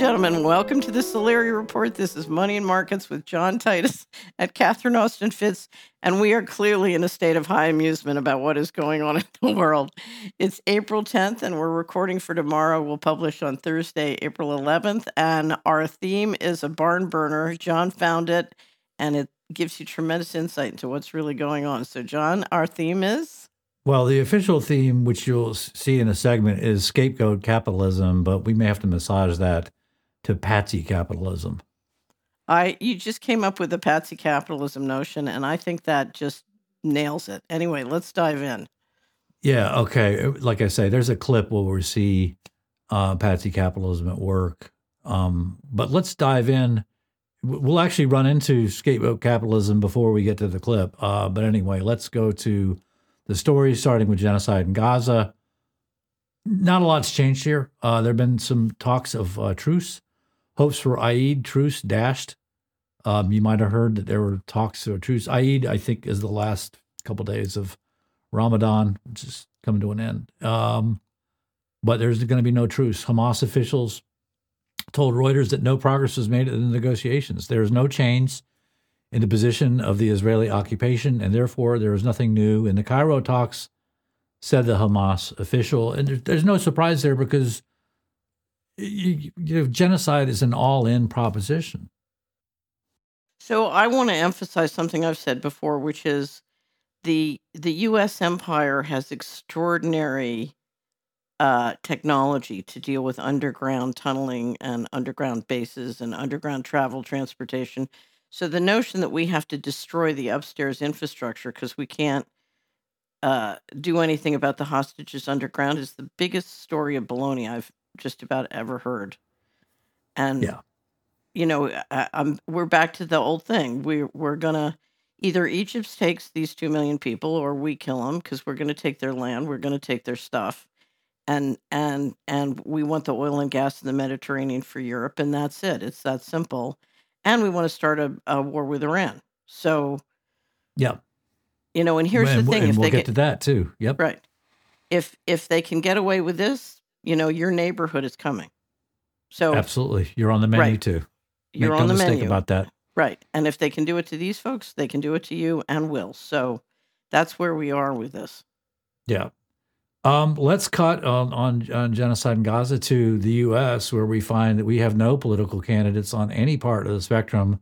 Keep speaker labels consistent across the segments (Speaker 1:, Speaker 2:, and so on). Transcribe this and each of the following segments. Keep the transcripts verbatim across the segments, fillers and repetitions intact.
Speaker 1: gentlemen, welcome to the Solari Report. This is Money and Markets with John Titus at Catherine Austin Fitz, and we are clearly in a state of high amusement about what is going on in the world. It's April tenth, and we're recording for tomorrow. We'll publish on Thursday, April eleventh, and our theme is a barn burner. John found it, and it gives you tremendous insight into what's really going on. So, John, our theme is?
Speaker 2: Well, the official theme, which you'll see in a segment, is scapegoat capitalism, but we may have to massage that to patsy capitalism.
Speaker 1: I you just came up with the patsy capitalism notion, and I think that just nails it. Anyway, let's dive in.
Speaker 2: Yeah, okay. Like I say, there's a clip where we see uh, patsy capitalism at work. Um, but let's dive in. We'll actually run into scapegoat capitalism before we get to the clip. Uh, but anyway, let's go to the story, starting with genocide in Gaza. Not a lot's changed here. Uh, there have been some talks of uh, truce. Hopes for Eid truce dashed. Um, you might have heard that there were talks of truce. Eid, I think, is the last couple days of Ramadan, which is coming to an end. Um, but there's going to be no truce. Hamas officials told Reuters that no progress was made in the negotiations. There is no change in the position of the Israeli occupation, and therefore there is nothing new in the Cairo talks, said the Hamas official. And there's, there's no surprise there because you, you know, genocide is an all-in proposition.
Speaker 1: So I want to emphasize something I've said before, which is the the U S empire has extraordinary uh, technology to deal with underground tunneling and underground bases and underground travel transportation. So the notion that we have to destroy the upstairs infrastructure because we can't uh, do anything about the hostages underground is the biggest story of baloney I've just about ever heard. And,
Speaker 2: Yeah.
Speaker 1: you know, I, I'm, we're back to the old thing. We, we're going to either Egypt takes these two million people or we kill them because we're going to take their land. We're going to take their stuff. And, and, and we want the oil and gas in the Mediterranean for Europe. And that's it. It's that simple. And we want to start a, a war with Iran. So,
Speaker 2: yeah,
Speaker 1: you know, and here's
Speaker 2: and,
Speaker 1: the thing:
Speaker 2: and
Speaker 1: if
Speaker 2: we'll
Speaker 1: they
Speaker 2: get
Speaker 1: get
Speaker 2: to that too. Yep,
Speaker 1: right, if if they can get away with this, you know, your neighborhood is coming. So
Speaker 2: absolutely, you're on the menu
Speaker 1: right.
Speaker 2: too.
Speaker 1: You're
Speaker 2: Make
Speaker 1: on
Speaker 2: no
Speaker 1: the
Speaker 2: mistake
Speaker 1: menu
Speaker 2: about that.
Speaker 1: Right, and if they can do it to these folks, they can do it to you and will. So that's where we are with this.
Speaker 2: Yeah. Um, let's cut on, on, on genocide in Gaza to the U S, where we find that we have no political candidates on any part of the spectrum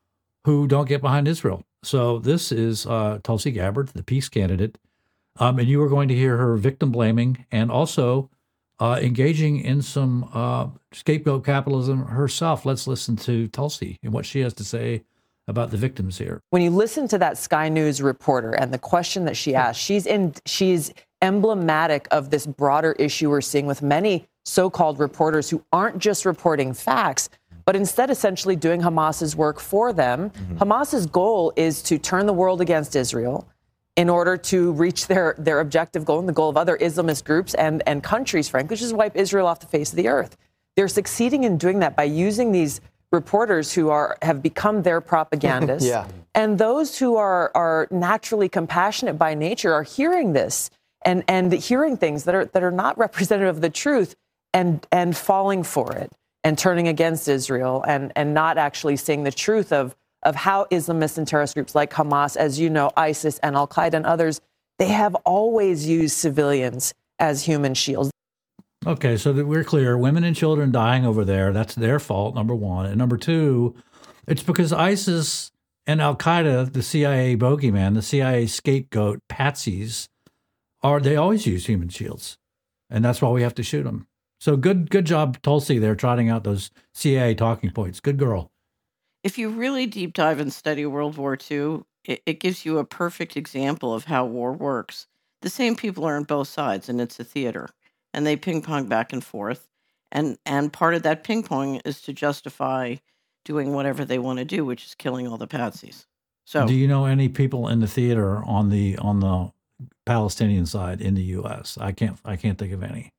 Speaker 2: who don't get behind Israel. So this is uh, Tulsi Gabbard, the peace candidate, um, and you are going to hear her victim blaming and also uh, engaging in some uh, scapegoat capitalism herself. Let's listen to Tulsi and what she has to say about the victims here.
Speaker 3: When you listen to that Sky News reporter and the question that she asked, she's in, she's emblematic of this broader issue we're seeing with many so-called reporters who aren't just reporting facts, but instead essentially doing Hamas's work for them. Mm-hmm. Hamas's goal is to turn the world against Israel in order to reach their, their objective goal and the goal of other Islamist groups and, and countries, frankly, which is wipe Israel off the face of the earth. They're succeeding in doing that by using these reporters who are have become their propagandists. Yeah. And those who are are naturally compassionate by nature are hearing this and and hearing things that are that are not representative of the truth and and falling for it and turning against Israel and and not actually seeing the truth of of how Islamists and terrorist groups like Hamas, as you know, ISIS and Al-Qaeda and others, they have always used civilians as human shields.
Speaker 2: Okay, so that we're clear, women and children dying over there, that's their fault, number one. And number two, it's because ISIS and Al-Qaeda, the C I A bogeyman, the C I A scapegoat, patsies, are they always use human shields. And that's why we have to shoot them. So good good job, Tulsi, there, trotting out those C I A talking points. Good girl.
Speaker 1: If you really deep dive and study World War Two, it, it gives you a perfect example of how war works. The same people are on both sides, and it's a theater. And they ping pong back and forth. And and part of that ping pong is to justify doing whatever they want to do, which is killing all the patsies. So
Speaker 2: do you know any people in the theater on the on the Palestinian side in the U S? I can't I can't think of any.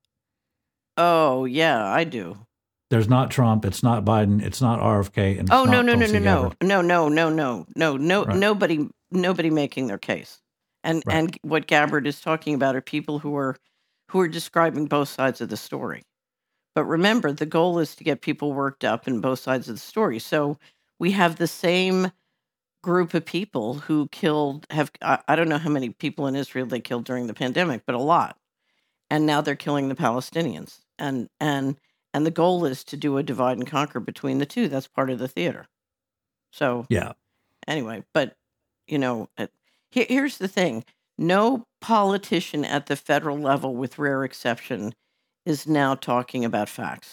Speaker 1: Oh, yeah, I do.
Speaker 2: There's not Trump, it's not Biden, it's not R F K, and it's
Speaker 1: oh no
Speaker 2: not
Speaker 1: no no
Speaker 2: Tulsi
Speaker 1: no no
Speaker 2: Gabbard.
Speaker 1: no no no no no no
Speaker 2: Right.
Speaker 1: nobody nobody making their case. And
Speaker 2: Right.
Speaker 1: and what Gabbard is talking about are people who are who are describing both sides of the story. But remember, the goal is to get people worked up in both sides of the story. So we have the same group of people who killed, have, I, I don't know how many people in Israel they killed during the pandemic, but a lot. And now they're killing the Palestinians. And, and, and the goal is to do a divide and conquer between the two. That's part of the theater. So
Speaker 2: Yeah.
Speaker 1: anyway, but, you know, it, here, here's the thing. No politician at the federal level, with rare exception, is now talking about facts.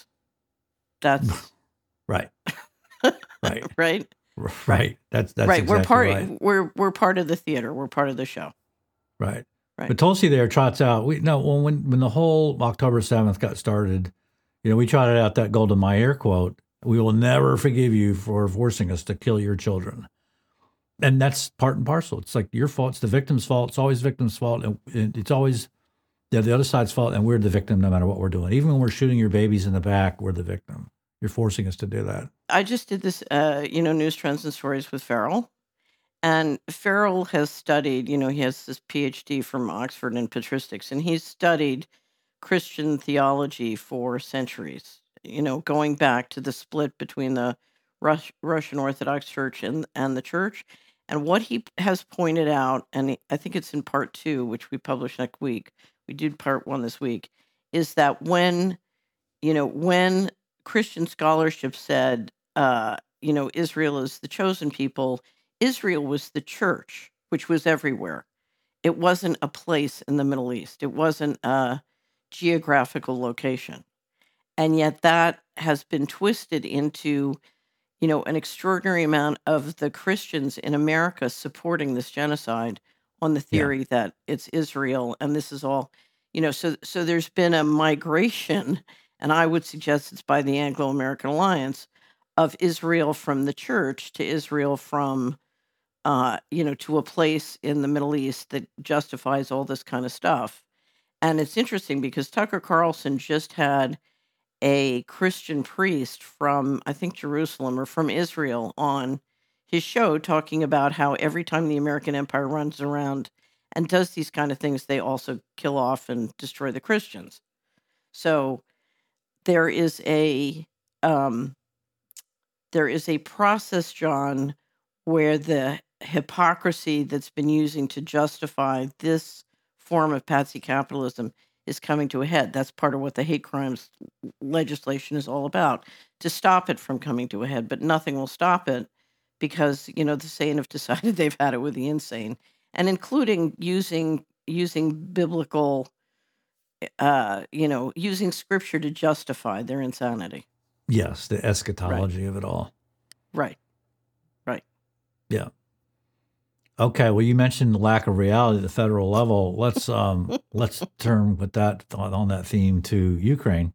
Speaker 1: That's
Speaker 2: right. Right.
Speaker 1: right.
Speaker 2: Right. That's that's
Speaker 1: right.
Speaker 2: exactly
Speaker 1: We're part.
Speaker 2: right.
Speaker 1: We're we're part of the theater. We're part of the show.
Speaker 2: Right.
Speaker 1: Right.
Speaker 2: But Tulsi there trots out. We no when when when the whole October seventh got started, you know, we trotted out that Golda Meir quote: "We will never forgive you for forcing us to kill your children." And that's part and parcel. It's like your fault. It's the victim's fault. It's always victim's fault, and it's always yeah, the other side's fault, and we're the victim no matter what we're doing. Even when we're shooting your babies in the back, we're the victim. You're forcing us to do that.
Speaker 1: I just did this, uh, you know, news, trends, and stories with Farrell. And Farrell has studied, you know, he has this P H D from Oxford in patristics, and he's studied Christian theology for centuries, you know, going back to the split between the Rus- Russian Orthodox Church and, and the church. And what he has pointed out, and he- I think it's in part two, which we publish next week, we did part one this week, is that when, you know, when Christian scholarship said, uh, you know, Israel is the chosen people, Israel was the church, which was everywhere. It wasn't a place in the Middle East. It wasn't a geographical location. And yet that has been twisted into, you know, an extraordinary amount of the Christians in America supporting this genocide on the theory yeah. that it's Israel and this is all, you know, so so there's been a migration, and I would suggest it's by the Anglo-American Alliance, of Israel from the church to Israel from, uh, you know, to a place in the Middle East that justifies all this kind of stuff. And it's interesting because Tucker Carlson just had a Christian priest from, I think, Jerusalem or from Israel on his show talking about how every time the American empire runs around and does these kind of things, they also kill off and destroy the Christians. So there is a um, there is a process, John, where the hypocrisy that's been using to justify this form of patsy capitalism is coming to a head. That's part of what the hate crimes legislation is all about, to stop it from coming to a head. But nothing will stop it because, you know, the sane have decided they've had it with the insane, and including using using biblical, uh, you know, using scripture to justify their insanity.
Speaker 2: Yes, the eschatology
Speaker 1: Right.
Speaker 2: of it all.
Speaker 1: Right. Right.
Speaker 2: Yeah. Okay. Well, you mentioned the lack of reality at the federal level. Let's um, let's turn with that on that theme to Ukraine,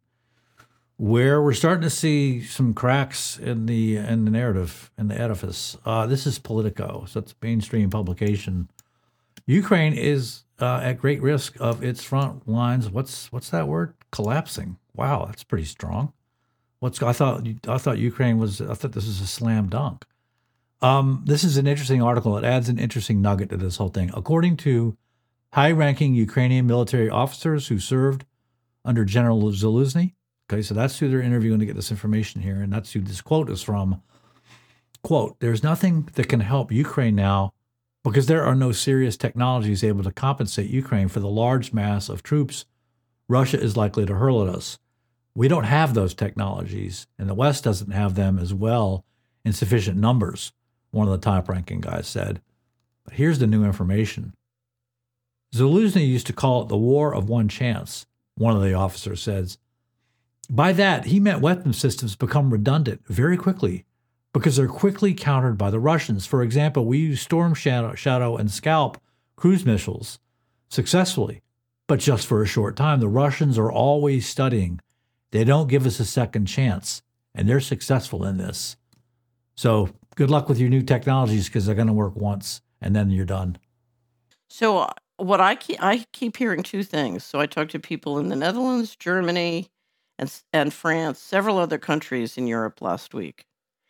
Speaker 2: where we're starting to see some cracks in the in the narrative, in the edifice. Uh, this is Politico, so it's a mainstream publication. Ukraine is uh, at great risk of its front lines. What's what's that word? Collapsing. Wow, that's pretty strong. What's I thought I thought Ukraine was I thought this was a slam dunk. Um, this is an interesting article. It adds an interesting nugget to this whole thing. According to high-ranking Ukrainian military officers who served under General Zaluzny, okay, so that's who they're interviewing to get this information here, and that's who this quote is from. Quote, "There's nothing that can help Ukraine now because there are no serious technologies able to compensate Ukraine for the large mass of troops Russia is likely to hurl at us. We don't have those technologies, and the West doesn't have them as well in sufficient numbers," one of the top-ranking guys said. But here's the new information. Zaluzny used to call it the war of one chance, one of the officers says. By that, he meant weapon systems become redundant very quickly because they're quickly countered by the Russians. For example, we use Storm Shadow, Shadow and Scalp cruise missiles successfully, but just for a short time. The Russians are always studying. They don't give us a second chance, and they're successful in this. So good luck with your new technologies because they're going to work once, and then you're done.
Speaker 1: So uh, what I keep, I keep hearing two things. So I talked to people in the Netherlands, Germany, and and France, several other countries in Europe last week,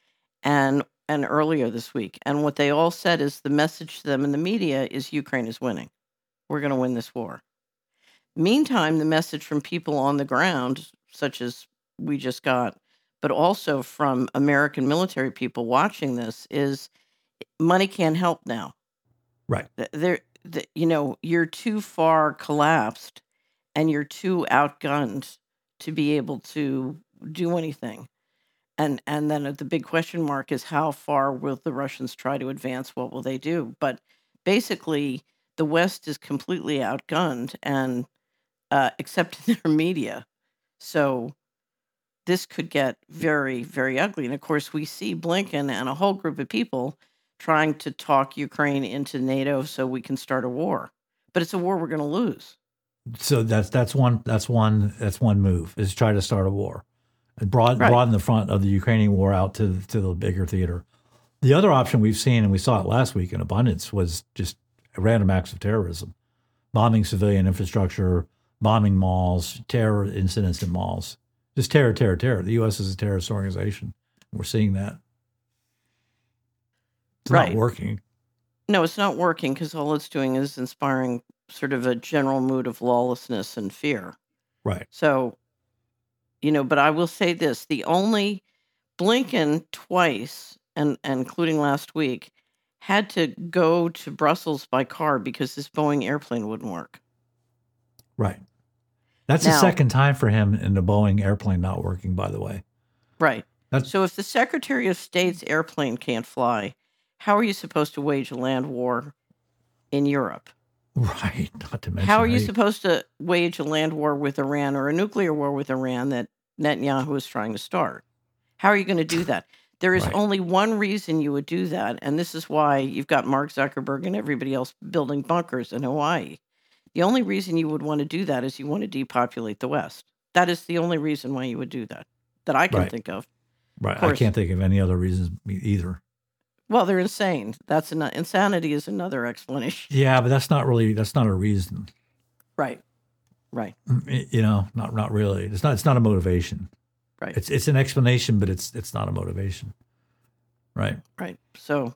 Speaker 1: and and earlier this week. And what they all said is the message to them in the media is Ukraine is winning. We're going to win this war. Meantime, the message from people on the ground, such as we just got, but also from American military people watching this, is money can't help now.
Speaker 2: Right.
Speaker 1: There, the, you know, you're too far collapsed and you're too outgunned to be able to do anything. And and then the big question mark is, how far will the Russians try to advance? What will they do? But basically, the West is completely outgunned, and uh, except in their media. So this could get very, very ugly. And of course, we see Blinken and a whole group of people trying to talk Ukraine into NATO so we can start a war. But it's a war we're going to lose.
Speaker 2: So that's that's one that's one that's one move, is try to start a war, and broad,
Speaker 1: Right.
Speaker 2: broaden the front of the Ukrainian war out to to the bigger theater. The other option we've seen, and we saw it last week in abundance, was just random acts of terrorism, bombing civilian infrastructure, bombing malls, terror incidents in malls, just terror, terror, terror. The U S is a terrorist organization. We're seeing that. It's
Speaker 1: Right.
Speaker 2: not working.
Speaker 1: No, it's not working, because all it's doing is inspiring sort of a general mood of lawlessness and fear.
Speaker 2: Right.
Speaker 1: So, you know, but I will say this, the only Blinken twice, and, and including last week, had to go to Brussels by car because his Boeing airplane wouldn't work.
Speaker 2: Right. That's the
Speaker 1: Now-
Speaker 2: second time for him in the Boeing airplane not working, by the way.
Speaker 1: Right.
Speaker 2: That's
Speaker 1: So if the Secretary of State's airplane can't fly, how are you supposed to wage a land war in Europe?
Speaker 2: right. Not to mention
Speaker 1: How are you
Speaker 2: how
Speaker 1: supposed to wage a land war with Iran, or a nuclear war with Iran that Netanyahu is trying to start? How are you going to do that? There is
Speaker 2: Right.
Speaker 1: only one reason you would do that, and this is why you've got Mark Zuckerberg and everybody else building bunkers in Hawaii. The only reason you would want to do that is you want to depopulate the West. That is the only reason why you would do that, that I can
Speaker 2: Right.
Speaker 1: think of.
Speaker 2: Right. I
Speaker 1: course.
Speaker 2: can't think of any other reasons either.
Speaker 1: Well, they're insane. That's an, insanity is another explanation.
Speaker 2: Yeah, but that's not really that's not a reason.
Speaker 1: Right. Right.
Speaker 2: You know, not not really. It's not it's not a motivation.
Speaker 1: Right.
Speaker 2: It's it's an explanation, but it's it's not a motivation. Right.
Speaker 1: Right. So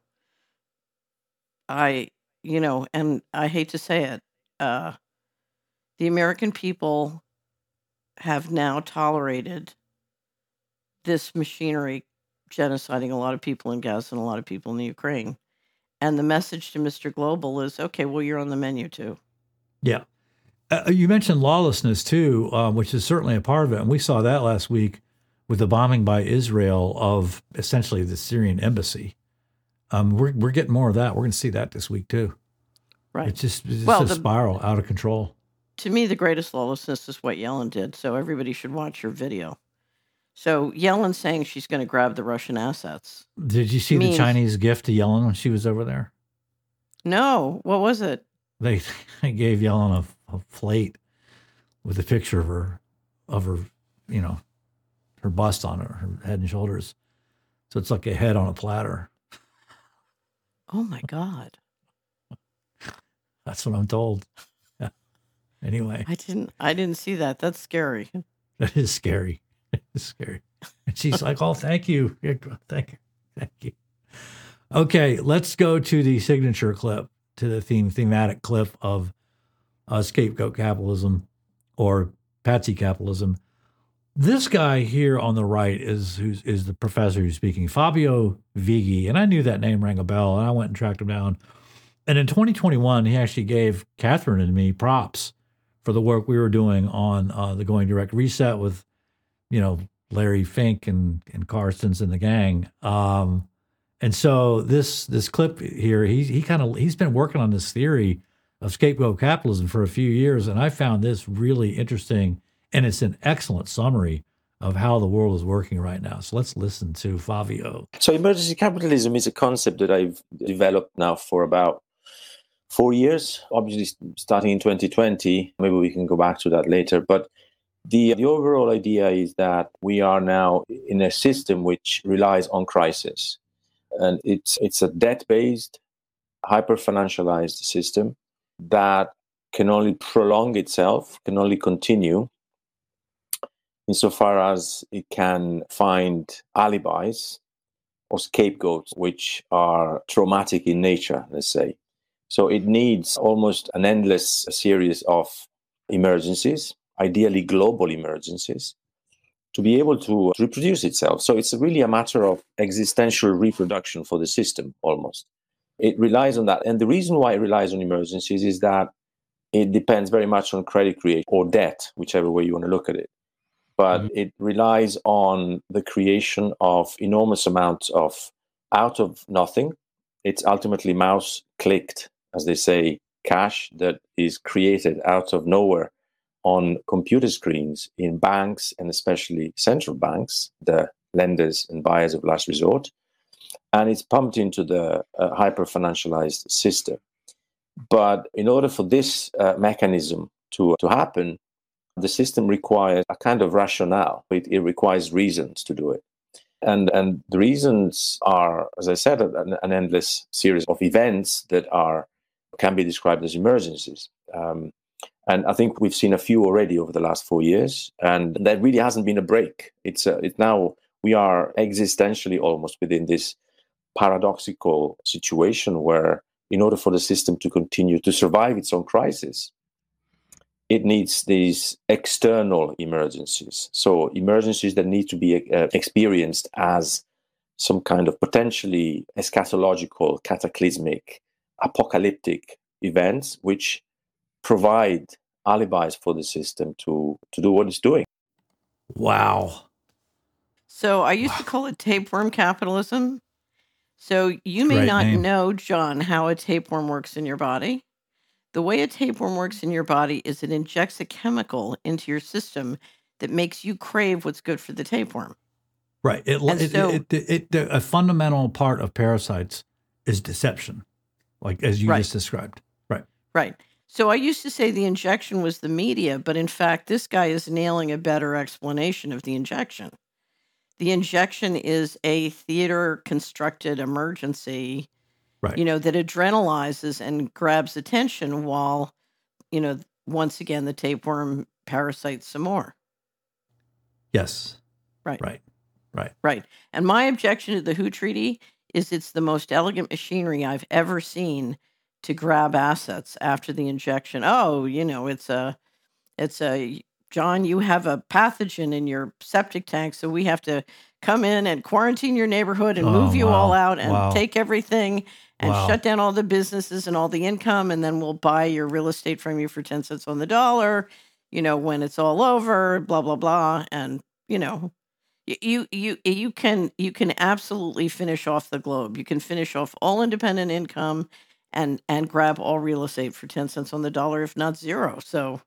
Speaker 1: I, you know, and I hate to say it, uh, the American people have now tolerated this machinery genociding a lot of people in Gaza and a lot of people in the Ukraine. And the message to Mister Global is, okay, well, you're on the menu too.
Speaker 2: Yeah. Uh, you mentioned lawlessness too, um, which is certainly a part of it, and we saw that last week with the bombing by Israel of essentially the Syrian embassy. Um, we're we're getting more of that. We're going to see that this week too.
Speaker 1: Right.
Speaker 2: It's just, it's just
Speaker 1: Well,
Speaker 2: a
Speaker 1: the-
Speaker 2: spiral out of control.
Speaker 1: To me, the greatest lawlessness is what Yellen did. So everybody should watch her video. So Yellen saying she's going to grab the Russian assets.
Speaker 2: Did you see
Speaker 1: means-
Speaker 2: the Chinese gift to Yellen when she was over there?
Speaker 1: No, what was it?
Speaker 2: They, they gave Yellen a, a plate with a picture of her, of her, you know, her bust on her, her head and shoulders. So it's like a head on a platter.
Speaker 1: Oh my God.
Speaker 2: That's what I'm told. Yeah. Anyway,
Speaker 1: I didn't I didn't see that. That's scary.
Speaker 2: that is scary. It's scary. And she's like, "Oh, thank you, thank you, thank you." Okay, let's go to the signature clip, to the theme thematic clip of uh, scapegoat capitalism or patsy capitalism. This guy here on the right is who's is the professor who's speaking, Fabio Vighi, and I knew that name rang a bell, and I went and tracked him down. And in twenty twenty-one, he actually gave Catherine and me props for the work we were doing on uh, the Going Direct Reset with, you know, Larry Fink and and Carstens and the gang. Um, and so this this clip here, he he kind of he's been working on this theory of scapegoat capitalism for a few years, and I found this really interesting, and it's an excellent summary of how the world is working right now. So let's listen to Fabio.
Speaker 4: So emergency capitalism is a concept that I've developed now for about four years, obviously starting in twenty twenty. Maybe we can go back to that later. But the, the overall idea is that we are now in a system which relies on crisis. And it's it's a debt-based, hyper-financialized system that can only prolong itself, can only continue insofar as it can find alibis or scapegoats which are traumatic in nature, let's say. So it needs almost an endless series of emergencies, ideally global emergencies, to be able to reproduce itself. So it's really a matter of existential reproduction for the system, almost. It relies on that. And the reason why it relies on emergencies is that it depends very much on credit creation or debt, whichever way you want to look at it. But mm-hmm. it relies on the creation of enormous amounts of, out of nothing, it's ultimately mouse clicked, as they say, cash that is created out of nowhere on computer screens in banks, and especially central banks, the lenders and buyers of last resort. And it's pumped into the uh, hyper-financialized system. But in order for this uh, mechanism to, to happen, the system requires a kind of rationale. It, it requires reasons to do it. And, and the reasons are, as I said, an, an endless series of events that are can be described as emergencies. Um, and I think we've seen a few already over the last four years, and there really hasn't been a break. It's a, it now, we are existentially almost within this paradoxical situation where, in order for the system to continue to survive its own crisis, it needs these external emergencies. So emergencies that need to be uh, experienced as some kind of potentially eschatological, cataclysmic, apocalyptic events, which provide alibis for the system to, to do what it's doing.
Speaker 2: Wow.
Speaker 1: So I used wow. to call it tapeworm capitalism. So you may
Speaker 2: Great
Speaker 1: not
Speaker 2: name.
Speaker 1: know, John, how a tapeworm works in your body. The way a tapeworm works in your body is it injects a chemical into your system that makes you crave what's good for the tapeworm.
Speaker 2: Right. It, it,
Speaker 1: so,
Speaker 2: it, it, it, it, a fundamental part of parasites is deception, like as you
Speaker 1: right.
Speaker 2: just described. Right.
Speaker 1: Right. So I used to say the injection was the media, but in fact, this guy is nailing a better explanation of the injection. The injection is a theater-constructed emergency,
Speaker 2: right.
Speaker 1: you know, that adrenalizes and grabs attention while, you know, once again, the tapeworm parasites some more.
Speaker 2: Yes.
Speaker 1: Right.
Speaker 2: Right. Right.
Speaker 1: Right. And my objection to the W H O Treaty is it's the most elegant machinery I've ever seen to grab assets after the injection. Oh, you know, it's a, it's a, John, you have a pathogen in your septic tank, so we have to come in and quarantine your neighborhood and
Speaker 2: oh,
Speaker 1: move you
Speaker 2: wow.
Speaker 1: all out and
Speaker 2: wow.
Speaker 1: take everything and
Speaker 2: wow.
Speaker 1: shut down all the businesses and all the income, and then we'll buy your real estate from you for ten cents on the dollar, you know, when it's all over, blah, blah, blah. And, you know, you you you can you can absolutely finish off the globe. You can finish off all independent income and and grab all real estate for ten cents on the dollar, if not zero. So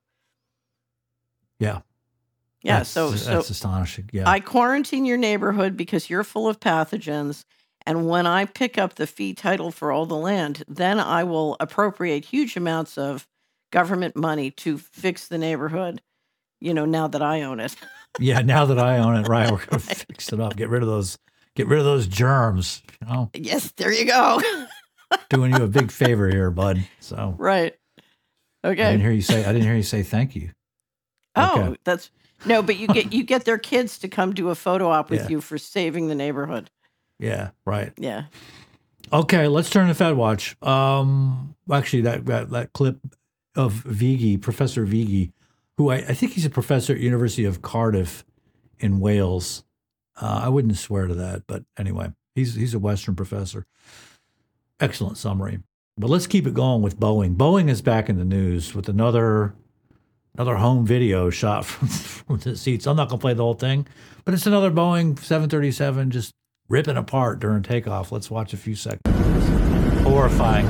Speaker 2: yeah.
Speaker 1: Yeah,
Speaker 2: that's,
Speaker 1: so
Speaker 2: that's
Speaker 1: so
Speaker 2: astonishing. Yeah.
Speaker 1: I quarantine your neighborhood because you're full of pathogens, and when I pick up the fee title for all the land, then I will appropriate huge amounts of government money to fix the neighborhood, you know, now that I own it.
Speaker 2: Yeah, now that I own it, right, we're gonna
Speaker 1: Right.
Speaker 2: fix it up. Get rid of those get rid of those germs, you know.
Speaker 1: Yes, there you go.
Speaker 2: Doing you a big favor here, bud. So
Speaker 1: Right. Okay.
Speaker 2: I didn't hear you say I didn't hear you say thank you.
Speaker 1: Oh,
Speaker 2: Okay.
Speaker 1: that's no, but you get you get their kids to come do a photo op with
Speaker 2: Yeah.
Speaker 1: you for saving the neighborhood.
Speaker 2: Yeah, right.
Speaker 1: Yeah.
Speaker 2: Okay, let's turn to FedWatch. Um, actually, that, that that clip of Viggy, Professor Viggy, who I, I think he's a professor at University of Cardiff in Wales. Uh, I wouldn't swear to that, but anyway, he's he's a Western professor. Excellent summary. But let's keep it going with Boeing. Boeing is back in the news with another another home video shot from, from the seats. I'm not going to play the whole thing, but it's another Boeing seven thirty-seven just ripping apart during takeoff. Let's watch a few seconds. Horrifying.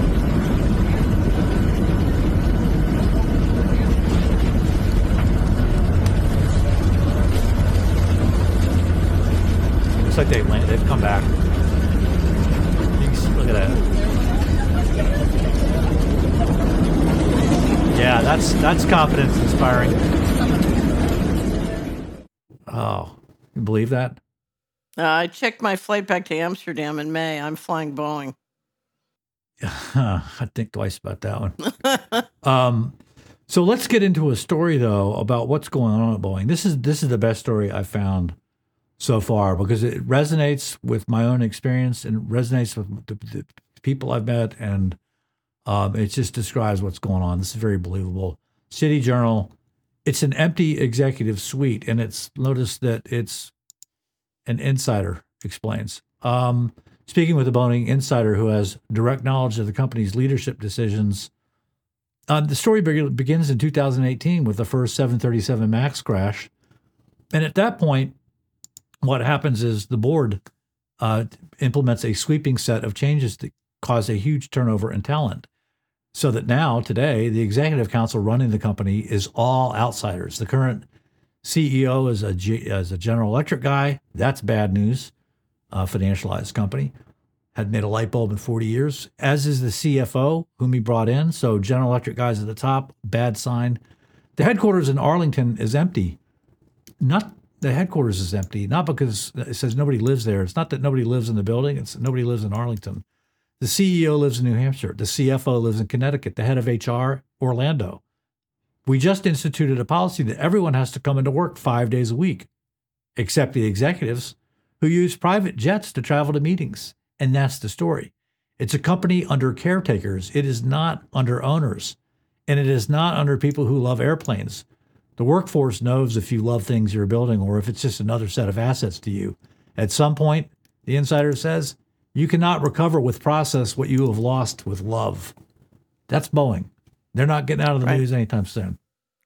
Speaker 2: Looks like they've landed. They've come back. Look at that. Yeah, that's that's confidence inspiring. Oh, you believe that?
Speaker 1: Uh, I checked my flight back to Amsterdam in May. I'm flying Boeing.
Speaker 2: I think twice about that one. um, so let's get into a story though about what's going on at Boeing. This is this is the best story I've found so far because it resonates with my own experience and resonates with the, the people I've met, and um, it just describes what's going on. This is very believable. City Journal It's an empty executive suite, and it's notice that it's an insider explains. Um, speaking with a Boeing insider who has direct knowledge of the company's leadership decisions. Uh, the story be- begins in two thousand eighteen with the first seven thirty-seven MAX crash. And at that point, what happens is the board uh, implements a sweeping set of changes that cause a huge turnover in talent. So that now, today, the executive council running the company is all outsiders. The current C E O is a, G- is a General Electric guy. That's bad news. A financialized company. Hadn't made a light bulb in forty years, as is the C F O, whom he brought in. So General Electric guys at the top, bad sign. The headquarters in Arlington is empty. Not the headquarters is empty, not because it says nobody lives there. It's not that nobody lives in the building. It's nobody lives in Arlington. The C E O lives in New Hampshire. The C F O lives in Connecticut. The head of H R, Orlando. We just instituted a policy that everyone has to come into work five days a week, except the executives who use private jets to travel to meetings. And that's the story. It's a company under caretakers. It is not under owners. And it is not under people who love airplanes. The workforce knows if you love things you're building or if it's just another set of assets to you. At some point, the insider says, you cannot recover with process what you have lost with love. That's Boeing. They're not getting out of the
Speaker 1: Right.
Speaker 2: news anytime soon.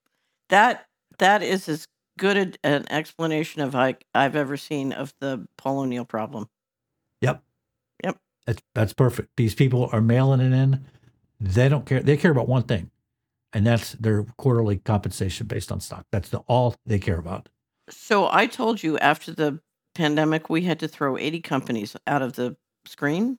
Speaker 1: That that is as good a, an explanation of I, I've ever seen of the Paul O'Neill problem.
Speaker 2: Yep.
Speaker 1: Yep.
Speaker 2: That's that's perfect. These people are mailing it in. They don't care. They care about one thing, and that's their quarterly compensation based on stock. That's the all they care about.
Speaker 1: So I told you after the pandemic, we had to throw eighty companies out of the screen.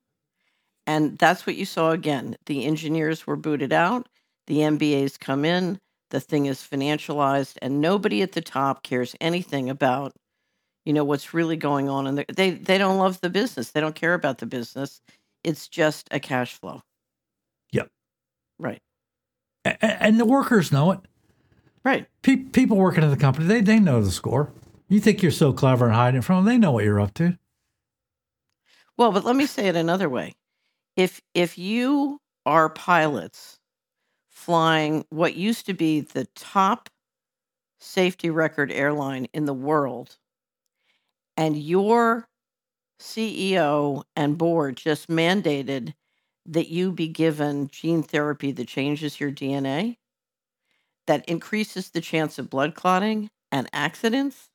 Speaker 1: And that's what you saw again. The engineers were booted out. The M B As come in. The thing is financialized, and nobody at the top cares anything about, you know, what's really going on. And they they don't love the business. They don't care about the business. It's just a cash flow.
Speaker 2: Yep.
Speaker 1: Right.
Speaker 2: A- and the workers know it.
Speaker 1: Right.
Speaker 2: Pe- people working at the company, they they know the score. You think you're so clever and hiding it from them? They know what you're up to.
Speaker 1: Well, but let me say it another way. If if you are pilots flying what used to be the top safety record airline in the world, and your C E O and board just mandated that you be given gene therapy that changes your D N A, that increases the chance of blood clotting and accidents,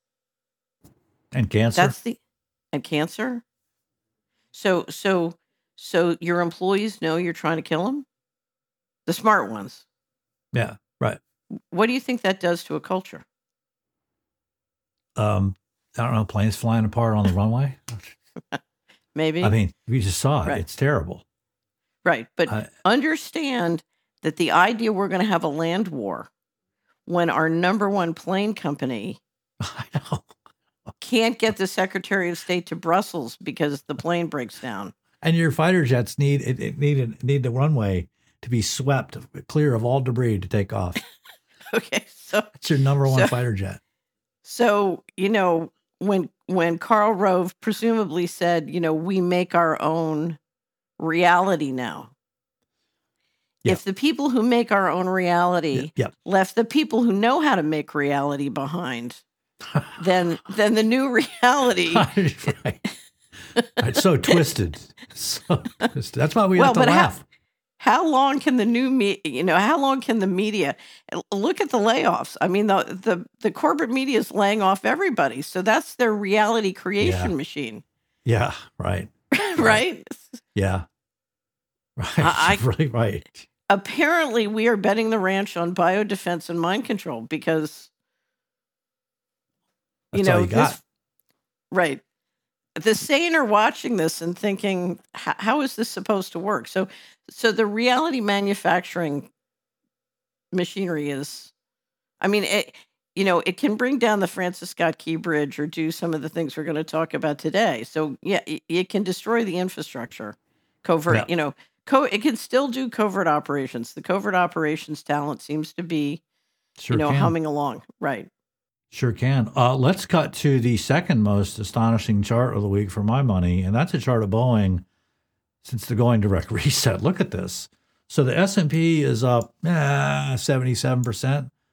Speaker 2: And cancer.
Speaker 1: that's the and cancer. So so so your employees know you're trying to kill them? The smart ones.
Speaker 2: yeah, right.
Speaker 1: What do you think that does to a culture?
Speaker 2: Um, I don't know, planes flying apart on the runway.
Speaker 1: Maybe.
Speaker 2: I mean, we just saw it.
Speaker 1: Right.
Speaker 2: It's terrible.
Speaker 1: Right. But
Speaker 2: I-
Speaker 1: understand that the idea we're going to have a land war when our number one plane company
Speaker 2: I know.
Speaker 1: can't get the Secretary of State to Brussels because the plane breaks down.
Speaker 2: And your fighter jets need it, it need need the runway to be swept clear of all debris to take off.
Speaker 1: Okay. So
Speaker 2: It's your number one
Speaker 1: So-
Speaker 2: fighter jet.
Speaker 1: so, you know, when when Karl Rove presumably said, you know, we make our own reality now.
Speaker 2: Yeah.
Speaker 1: If the people who make our own reality
Speaker 2: Yep.
Speaker 1: left the people who know how to make reality behind, then then the new reality.
Speaker 2: right. It's so twisted. So twisted. That's why we
Speaker 1: Well,
Speaker 2: have to
Speaker 1: but how-
Speaker 2: laugh.
Speaker 1: How long can the new me, you know, how long can the media look at the layoffs? I mean, the the the corporate media is laying off everybody, so that's their reality creation
Speaker 2: Yeah.
Speaker 1: machine,
Speaker 2: Yeah, right.
Speaker 1: right?
Speaker 2: Yeah. Right.
Speaker 1: I- I-
Speaker 2: really right.
Speaker 1: Apparently, we are betting the ranch on biodefense and mind control because
Speaker 2: That's
Speaker 1: you know
Speaker 2: all you got.
Speaker 1: this, right? The sane are watching this and thinking, "How- how is this supposed to work? So, so the reality manufacturing machinery is, I mean, it, you know, it can bring down the Francis Scott Key Bridge or do some of the things we're going to talk about today. So, yeah, it, it can destroy the infrastructure, covert,
Speaker 2: Yeah.
Speaker 1: you know, co- it can still do covert operations. The covert operations talent seems to be,
Speaker 2: Sure
Speaker 1: you know,
Speaker 2: can.
Speaker 1: humming along, right?
Speaker 2: Sure can. Uh, let's cut to the second most astonishing chart of the week for my money, and that's a chart of Boeing since the going direct reset. Look at this. So the S and P is up eh, seventy-seven percent.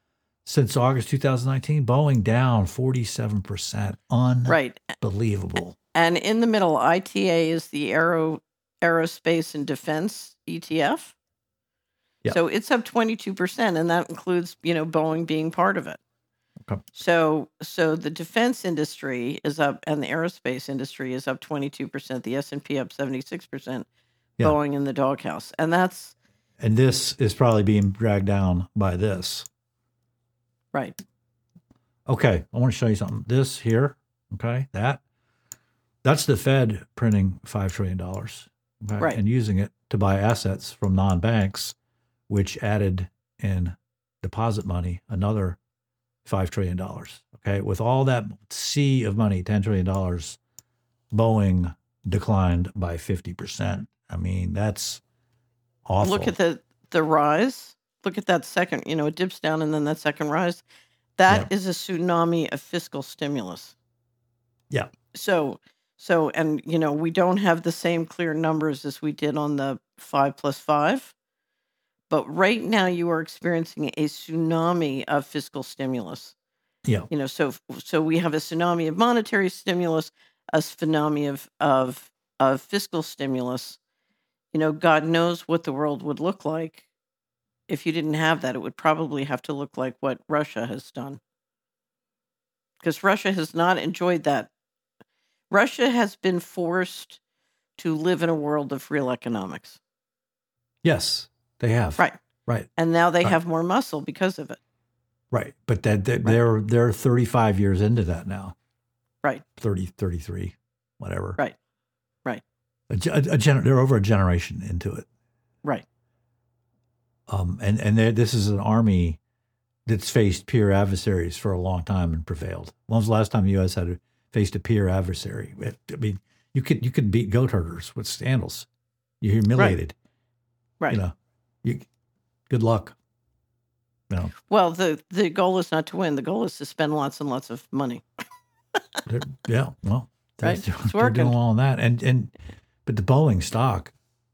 Speaker 2: since August two thousand nineteen. Boeing down forty-seven percent.
Speaker 1: Right.
Speaker 2: Unbelievable.
Speaker 1: And in the middle, I T A is the Aero Aerospace and Defense E T F.
Speaker 2: Yeah.
Speaker 1: So it's up twenty-two percent, and that includes, you know, Boeing being part of it.
Speaker 2: Okay.
Speaker 1: So so the defense industry is up, and the aerospace industry is up twenty-two percent. The S and P up seventy-six percent.
Speaker 2: Yeah.
Speaker 1: Boeing in the doghouse. And that's
Speaker 2: And this is probably being dragged down by this.
Speaker 1: right.
Speaker 2: Okay, I want to show you something. This here, okay, that, that's the Fed printing five trillion dollars, okay,
Speaker 1: Right.
Speaker 2: and using it to buy assets from non-banks, which added in deposit money another five trillion dollars, okay? With all that sea of money, ten trillion dollars, Boeing declined by fifty percent. I mean, that's awful.
Speaker 1: Look at the the rise. Look at that second, you know, it dips down and then that second rise. That
Speaker 2: Yeah.
Speaker 1: is a tsunami of fiscal stimulus.
Speaker 2: Yeah.
Speaker 1: So so and you know, we don't have the same clear numbers as we did on the five plus five. But right now you are experiencing a tsunami of fiscal stimulus.
Speaker 2: Yeah.
Speaker 1: You know, so so we have a tsunami of monetary stimulus, a tsunami of of of fiscal stimulus. You know, God knows what the world would look like if you didn't have that. It would probably have to look like what Russia has done. Because Russia has not enjoyed that. Russia has been forced to live in a world of real economics.
Speaker 2: Yes, they have.
Speaker 1: Right.
Speaker 2: Right.
Speaker 1: And now they
Speaker 2: Right.
Speaker 1: have more muscle because of it.
Speaker 2: Right. But that, that they're they're thirty-five years into that now.
Speaker 1: Right.
Speaker 2: thirty, thirty-three, whatever.
Speaker 1: Right. Right.
Speaker 2: A, ge- a, a gener- they're over a generation into it.
Speaker 1: Right.
Speaker 2: Um, and and they're- this is an army that's faced peer adversaries for a long time and prevailed. When was the last time the U S had faced a peer adversary? I mean, you could you could beat goat herders with sandals. You're humiliated.
Speaker 1: Right.
Speaker 2: You know, you good luck. You know,
Speaker 1: Well, the, the goal is not to win. The goal is to spend lots and lots of money.
Speaker 2: they're- yeah. Well, they're,
Speaker 1: Right. It's
Speaker 2: they're doing
Speaker 1: working.
Speaker 2: all that, and and but the Boeing stock.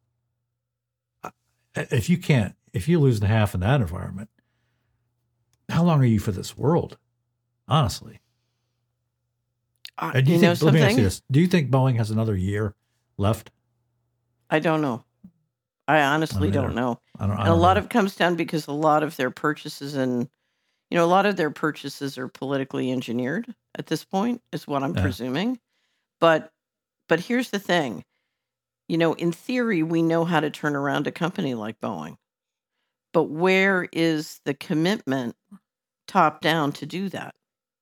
Speaker 2: If you can't, if you lose the half in that environment, how long are you for this world? Honestly,
Speaker 1: Uh,
Speaker 2: And do
Speaker 1: you
Speaker 2: you,
Speaker 1: know
Speaker 2: think, let me ask you
Speaker 1: something?
Speaker 2: this: do you think Boeing has another year left?
Speaker 1: I don't know. I honestly
Speaker 2: either.
Speaker 1: don't know.
Speaker 2: I don't. I
Speaker 1: And a
Speaker 2: don't
Speaker 1: lot
Speaker 2: know.
Speaker 1: of it comes down because a lot of their purchases and, you know, a lot of their purchases are politically engineered at this point, is what I'm
Speaker 2: Yeah.
Speaker 1: presuming. But, but here's the thing. You know, in theory, we know how to turn around a company like Boeing. But where is the commitment top down to do that?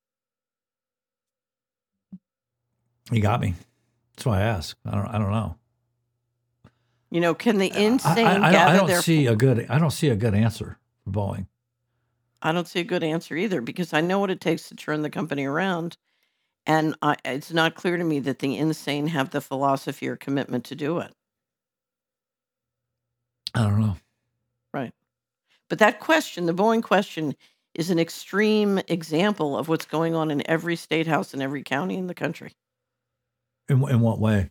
Speaker 2: You got me. That's why I ask. I don't. I don't know.
Speaker 1: You know, can the
Speaker 2: I,
Speaker 1: insane
Speaker 2: I, I, don't, I
Speaker 1: gather
Speaker 2: don't
Speaker 1: their
Speaker 2: see a good. I don't see a good answer for Boeing.
Speaker 1: I don't see a good answer either because I know what it takes to turn the company around. And I, it's not clear to me that the insane have the philosophy or commitment to do it.
Speaker 2: I don't know.
Speaker 1: Right. But that question, the Boeing question, is an extreme example of what's going on in every state house in every county in the country.
Speaker 2: In in what way?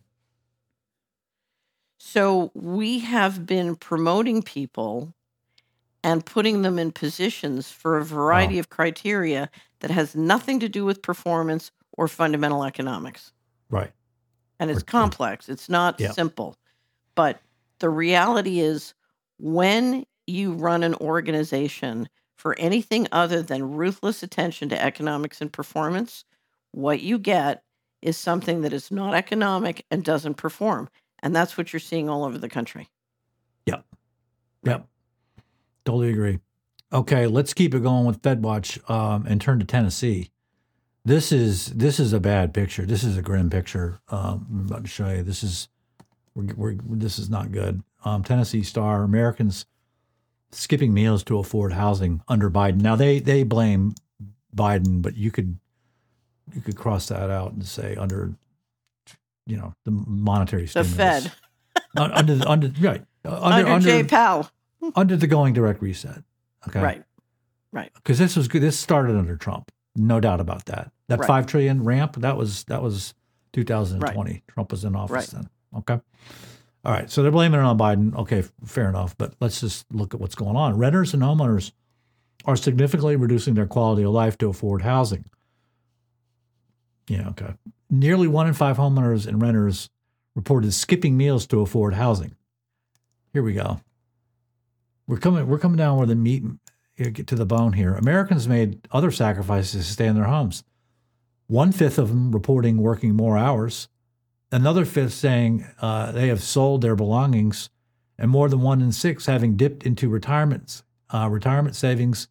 Speaker 1: So we have been promoting people and putting them in positions for a variety
Speaker 2: Wow.
Speaker 1: of criteria that has nothing to do with performance or fundamental economics.
Speaker 2: Right.
Speaker 1: And it's
Speaker 2: Or- or-
Speaker 1: complex. It's not
Speaker 2: Yeah.
Speaker 1: simple. But the reality is when you run an organization for anything other than ruthless attention to economics and performance, what you get is something that is not economic and doesn't perform. And that's what you're seeing all over the country.
Speaker 2: Yep. Yep. Totally agree. Okay, let's keep it going with FedWatch um, and turn to Tennessee. This is this is a bad picture. This is a grim picture. Um, I'm about to show you. This is we're, we're, this is not good. Um, Tennessee Star: Americans skipping meals to afford housing under Biden. Now they they blame Biden, but you could you could cross that out and say under you know the monetary
Speaker 1: The
Speaker 2: stimulus.
Speaker 1: Fed,
Speaker 2: Un- under the, under right uh, under
Speaker 1: under, Jay
Speaker 2: under,
Speaker 1: Powell.
Speaker 2: under the going direct reset. Okay,
Speaker 1: Right. Right.
Speaker 2: because this was good. This started under Trump, no doubt about that. That
Speaker 1: Right.
Speaker 2: five trillion ramp that was that was two thousand twenty. Trump was in office
Speaker 1: Right.
Speaker 2: then. Okay, all right. So they're blaming it on Biden. Okay, f- fair enough. But let's just look at what's going on. Renters and homeowners are significantly reducing their quality of life to afford housing. Yeah, okay. Nearly one in five homeowners and renters reported skipping meals to afford housing. Here we go. We're coming. We're coming down where the meat get to the bone here. Americans made other sacrifices to stay in their homes. One fifth of them reporting working more hours. Another fifth saying uh, they have sold their belongings, and more than one in six having dipped into retirements, uh, retirement savings,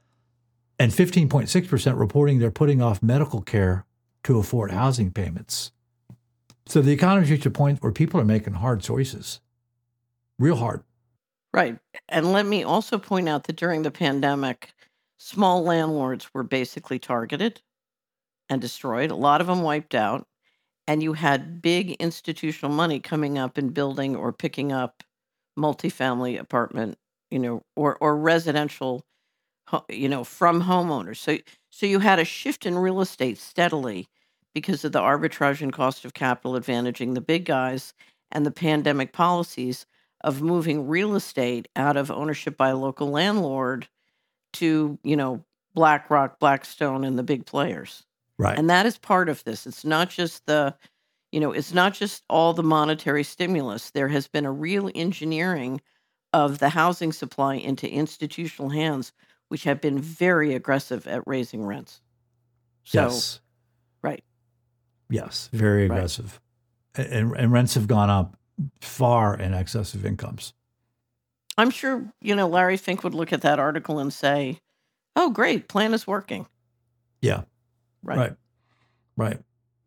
Speaker 2: and fifteen point six percent reporting they're putting off medical care to afford housing payments. So the economy's reached a point where people are making hard choices, real hard.
Speaker 1: Right. And let me also point out that during the pandemic, small landlords were basically targeted and destroyed. A lot of them wiped out. And you had big institutional money coming up and building or picking up multifamily apartment, you know, or or residential, you know, from homeowners. So so you had a shift in real estate steadily because of the arbitrage and cost of capital advantaging the big guys and the pandemic policies of moving real estate out of ownership by a local landlord to, you know, BlackRock, Blackstone, and the big players.
Speaker 2: Right.
Speaker 1: And that is part of this. It's not just the, you know, it's not just all the monetary stimulus. There has been a real engineering of the housing supply into institutional hands, which have been very aggressive at raising rents. So,
Speaker 2: yes.
Speaker 1: Right.
Speaker 2: Yes, very aggressive. Right. And, and rents have gone up far in excess of incomes.
Speaker 1: I'm sure, you know, Larry Fink would look at that article and say, oh, great, plan is working.
Speaker 2: Yeah.
Speaker 1: Right.
Speaker 2: Right. Right.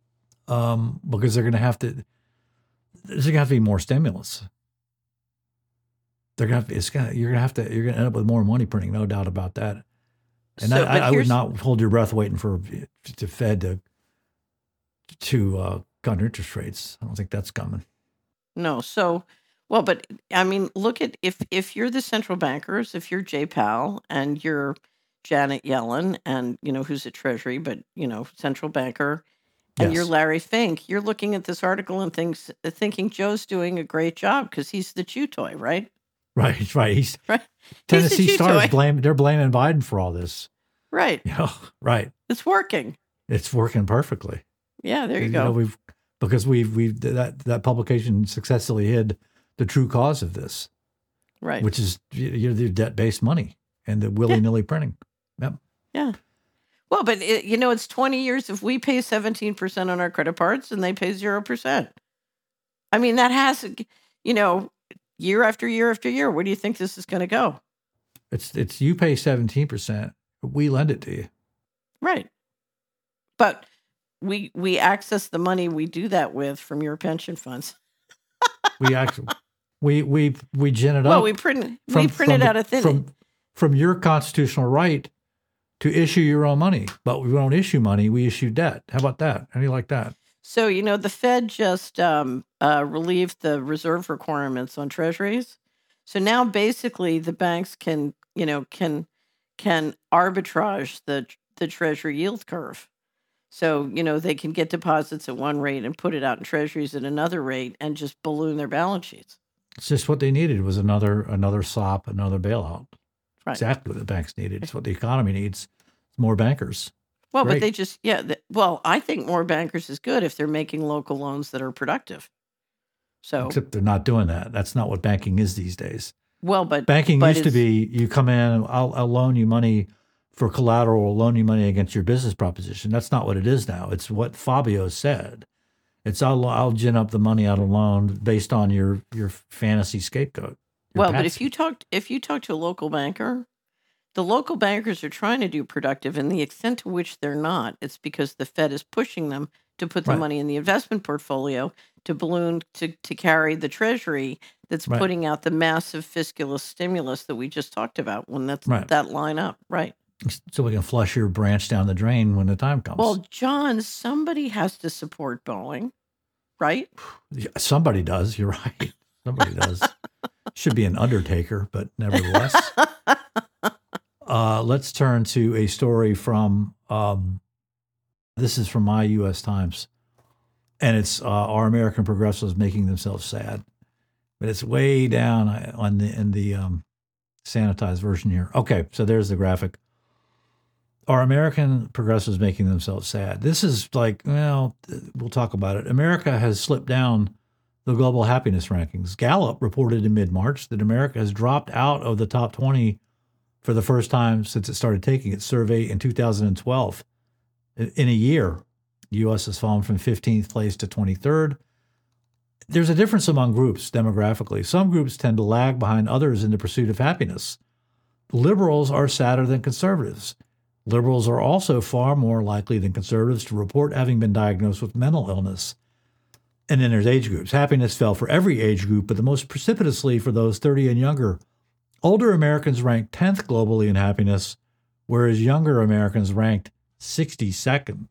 Speaker 2: Um, because they're going to have to, there's going to have to be more stimulus. They're going to have to, it's going to, you're going to have to, you're going to end up with more money printing, no doubt about that. And
Speaker 1: So,
Speaker 2: I,
Speaker 1: but
Speaker 2: I would
Speaker 1: here's-
Speaker 2: not hold your breath waiting for the Fed to, to uh, cut interest rates. I don't think that's coming.
Speaker 1: No. So, well, but I mean, look at if if you're the central bankers, if you're Jay Powell and you're Janet Yellen, and you know who's at Treasury, but you know central banker, and you're
Speaker 2: Yes.
Speaker 1: Larry Fink, you're looking at this article and thinks thinking Joe's doing a great job because he's the chew toy, right?
Speaker 2: Right, right. He's
Speaker 1: Right.
Speaker 2: Tennessee
Speaker 1: chew
Speaker 2: Stars
Speaker 1: toy.
Speaker 2: blame they're blaming Biden for all this.
Speaker 1: Right.
Speaker 2: You know, right.
Speaker 1: It's working.
Speaker 2: It's working perfectly.
Speaker 1: Yeah. There you,
Speaker 2: You
Speaker 1: go.
Speaker 2: know, we've because we've we've that that publication successfully hid the true cause of this,
Speaker 1: right.
Speaker 2: which is you know, the debt-based money and the willy-nilly printing. Yep.
Speaker 1: Yeah. Well, but it, you know, it's twenty years if we pay seventeen percent on our credit cards and they pay zero percent. I mean, that has, you know, year after year after year. Where do you think this is going to go?
Speaker 2: It's it's you pay seventeen percent, we lend it to you.
Speaker 1: Right. But we we access the money we do that with from your pension funds.
Speaker 2: We actually we we we gin it
Speaker 1: Well,
Speaker 2: up.
Speaker 1: we print we
Speaker 2: from-
Speaker 1: print it
Speaker 2: from the-
Speaker 1: out of thin.
Speaker 2: from from your constitutional right to issue your own money, but we don't issue money; we issue debt. How about that? How do you like that?
Speaker 1: So, you know, the Fed just um, uh, relieved the reserve requirements on treasuries. So now basically the banks can, you know, can can arbitrage the the treasury yield curve. So, you know, they can get deposits at one rate and put it out in treasuries at another rate and just balloon their balance sheets.
Speaker 2: It's just what they needed was another another sop, another bailout.
Speaker 1: Right.
Speaker 2: Exactly what the banks needed. It's what the economy needs. More bankers.
Speaker 1: Well,
Speaker 2: Great.
Speaker 1: but they just, yeah, the, well, I think more bankers is good if they're making local loans that are productive. So,
Speaker 2: Except they're not doing that. That's not what banking is these days.
Speaker 1: well, but
Speaker 2: Banking
Speaker 1: but
Speaker 2: used to
Speaker 1: it's-
Speaker 2: be you come in, I'll, I'll loan you money for collateral, or loan you money against your business proposition. That's not what it is now. It's what Fabio said. It's I'll, I'll gin up the money out of loan based on your your fantasy scapegoat. your
Speaker 1: Well, but if
Speaker 2: patsy.
Speaker 1: you talk if you talk to a local banker, the local bankers are trying to do productive, and the extent to which they're not, it's because the Fed is pushing them to put the
Speaker 2: Right.
Speaker 1: money in the investment portfolio to balloon to to carry the Treasury that's
Speaker 2: Right.
Speaker 1: putting out the massive fiscal stimulus that we just talked about when that's
Speaker 2: Right.
Speaker 1: that line up, right?
Speaker 2: so we can flush your branch down the drain when the time comes.
Speaker 1: Well, John, somebody has to support Boeing, right?
Speaker 2: Yeah, somebody does. You're right. Somebody does. Should be an undertaker, but nevertheless. uh, let's turn to a story from, um, this is from my U S Times, and it's uh, our American progressives making themselves sad. But it's way down on the in the um, sanitized version here. Okay, so there's the graphic. Are American progressives making themselves sad? This is like, well, we'll talk about it. America has slipped down the global happiness rankings. Gallup reported in mid-March that America has dropped out of the top twenty for the first time since it started taking its survey in two thousand twelve. In a year, the U S has fallen from fifteenth place to twenty-third. There's a difference among groups demographically. Some groups tend to lag behind others in the pursuit of happiness. Liberals are sadder than conservatives. Liberals are also far more likely than conservatives to report having been diagnosed with mental illness. And then there's age groups. Happiness fell for every age group, but the most precipitously for those thirty and younger. Older Americans ranked tenth globally in happiness, whereas younger Americans ranked sixty-second.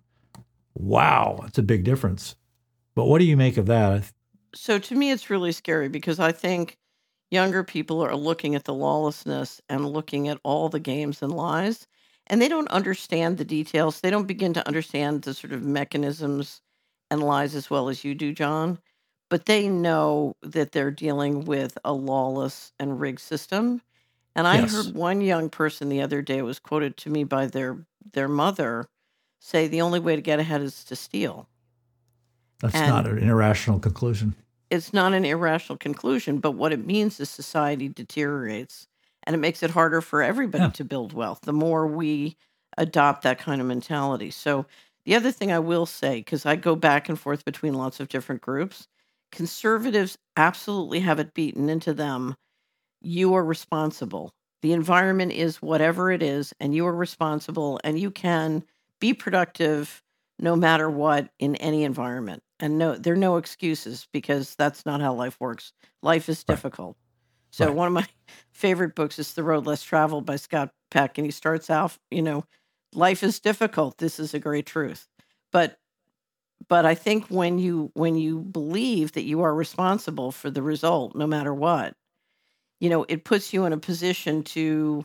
Speaker 2: Wow, that's a big difference. But what do you make of that?
Speaker 1: So to me, it's really scary because I think younger people are looking at the lawlessness and looking at all the games and lies, and they don't understand the details. They don't begin to understand the sort of mechanisms and lies as well as you do, John. But they know that they're dealing with a lawless and rigged system. And I
Speaker 2: Yes.
Speaker 1: heard one young person the other day, was quoted to me by their their mother, say the only way to get ahead is to steal.
Speaker 2: That's
Speaker 1: And-
Speaker 2: not an irrational conclusion.
Speaker 1: It's not an irrational conclusion, but what it means is society deteriorates and it makes it harder for everybody
Speaker 2: Yeah.
Speaker 1: to build wealth the more we adopt that kind of mentality. So the other thing I will say, because I go back and forth between lots of different groups, conservatives absolutely have it beaten into them. You are responsible. The environment is whatever it is, and you are responsible, and you can be productive no matter what in any environment. And no, there are no excuses because that's not how life works. Life is
Speaker 2: Right.
Speaker 1: difficult. So
Speaker 2: Right.
Speaker 1: one of my favorite books is The Road Less Traveled by Scott Peck, and he starts out, you know, life is difficult. This is a great truth. But but I think when you when you believe that you are responsible for the result, no matter what, you know, it puts you in a position to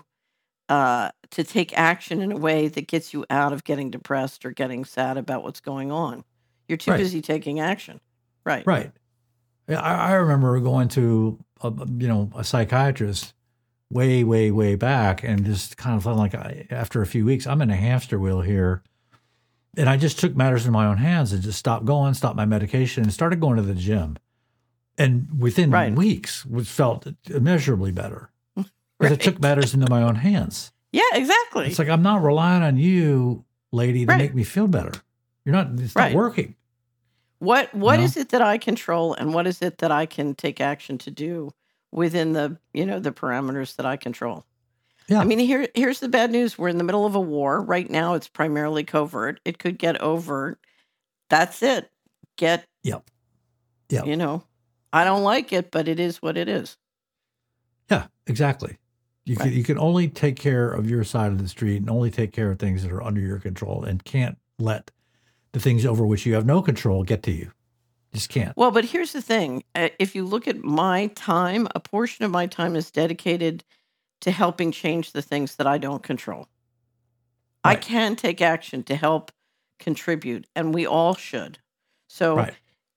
Speaker 1: uh, to take action in a way that gets you out of getting depressed or getting sad about what's going on. You're too
Speaker 2: Right.
Speaker 1: busy taking action. Right.
Speaker 2: Right. Yeah, I, I remember going to a, you know a psychiatrist way, way, way back, and just kind of felt like I, after a few weeks, I'm in a hamster wheel here, and I just took matters in my own hands and just stopped going, stopped my medication, and started going to the gym. And within
Speaker 1: Right.
Speaker 2: weeks, was felt immeasurably better because
Speaker 1: Right.
Speaker 2: I took matters into my own hands.
Speaker 1: Yeah, exactly.
Speaker 2: It's like I'm not relying on you, lady, to
Speaker 1: Right.
Speaker 2: make me feel better. You're not. It's
Speaker 1: Right.
Speaker 2: not working.
Speaker 1: What what
Speaker 2: know?
Speaker 1: is it that I control and what is it that I can take action to do within the, you know, the parameters that I control?
Speaker 2: Yeah.
Speaker 1: I mean, here here's the bad news. We're in the middle of a war. Right now it's primarily covert. It could get overt. That's it. Get
Speaker 2: Yep. Yep.
Speaker 1: You know, I don't like it, but it is what it is.
Speaker 2: Yeah, exactly. You
Speaker 1: Right.
Speaker 2: can you can only take care of your side of the street and only take care of things that are under your control, and can't let the things over which you have no control get to you. Just can't.
Speaker 1: Well, but here's the thing. Uh, If you look at my time, a portion of my time is dedicated to helping change the things that I don't control. I
Speaker 2: Right.
Speaker 1: can take action to help contribute, and we all should. So
Speaker 2: Right.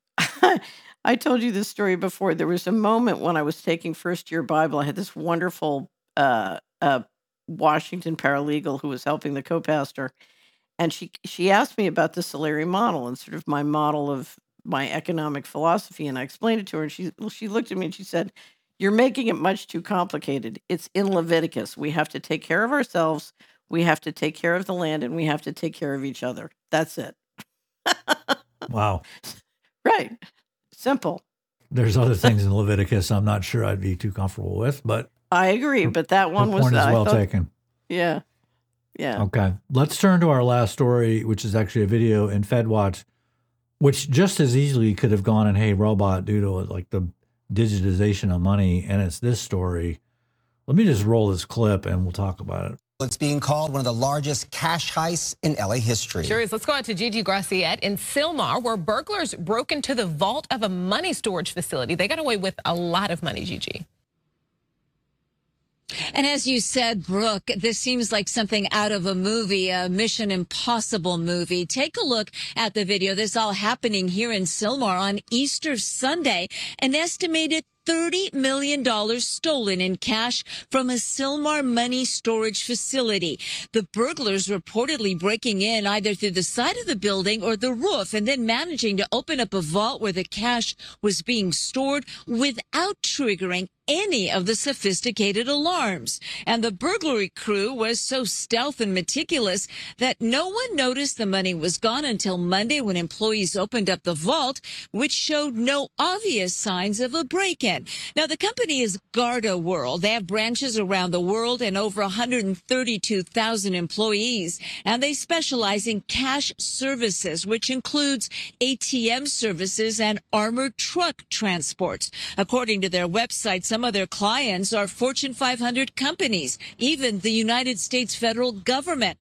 Speaker 1: I told you this story before. There was a moment when I was taking first year Bible. I had this wonderful uh, uh, Washington paralegal who was helping the co-pastor, and she she asked me about the Solari model and sort of my model of my economic philosophy, and I explained it to her. And she well, she looked at me and she said, "You're making it much too complicated. It's in Leviticus. We have to take care of ourselves. We have to take care of the land, and we have to take care of each other. That's it."
Speaker 2: Wow.
Speaker 1: Right. Simple.
Speaker 2: There's other things in Leviticus I'm not sure I'd be too comfortable with, but
Speaker 1: I agree, but that one
Speaker 2: the
Speaker 1: was
Speaker 2: point is
Speaker 1: I
Speaker 2: well
Speaker 1: thought-
Speaker 2: taken.
Speaker 1: Yeah. Yeah.
Speaker 2: Okay. Let's turn to our last story, which is actually a video in FedWatch, which just as easily could have gone in Hey Robot due to like the digitization of money. And it's this story. Let me just roll this clip and we'll talk about it.
Speaker 5: It's being called one of the largest cash heists in L A history.
Speaker 6: Sure is. Let's go out to Gigi Graciette in Sylmar, where burglars broke into the vault of a money storage facility. They got away with a lot of money, Gigi.
Speaker 7: And as you said, Brooke, this seems like something out of a movie, a Mission Impossible movie. Take a look at the video. This all happening here in Sylmar on Easter Sunday. An estimated thirty million dollars stolen in cash from a Sylmar money storage facility. The burglars reportedly breaking in either through the side of the building or the roof and then managing to open up a vault where the cash was being stored without triggering any of the sophisticated alarms. And the burglary crew was so stealth and meticulous that no one noticed the money was gone until Monday when employees opened up the vault, which showed no obvious signs of a break-in. Now, the company is Garda World. They have branches around the world and over one hundred thirty-two thousand employees. And they specialize in cash services, which includes A T M services and armored truck transports. According to their website, some of their clients are Fortune five hundred companies, even the United States federal government.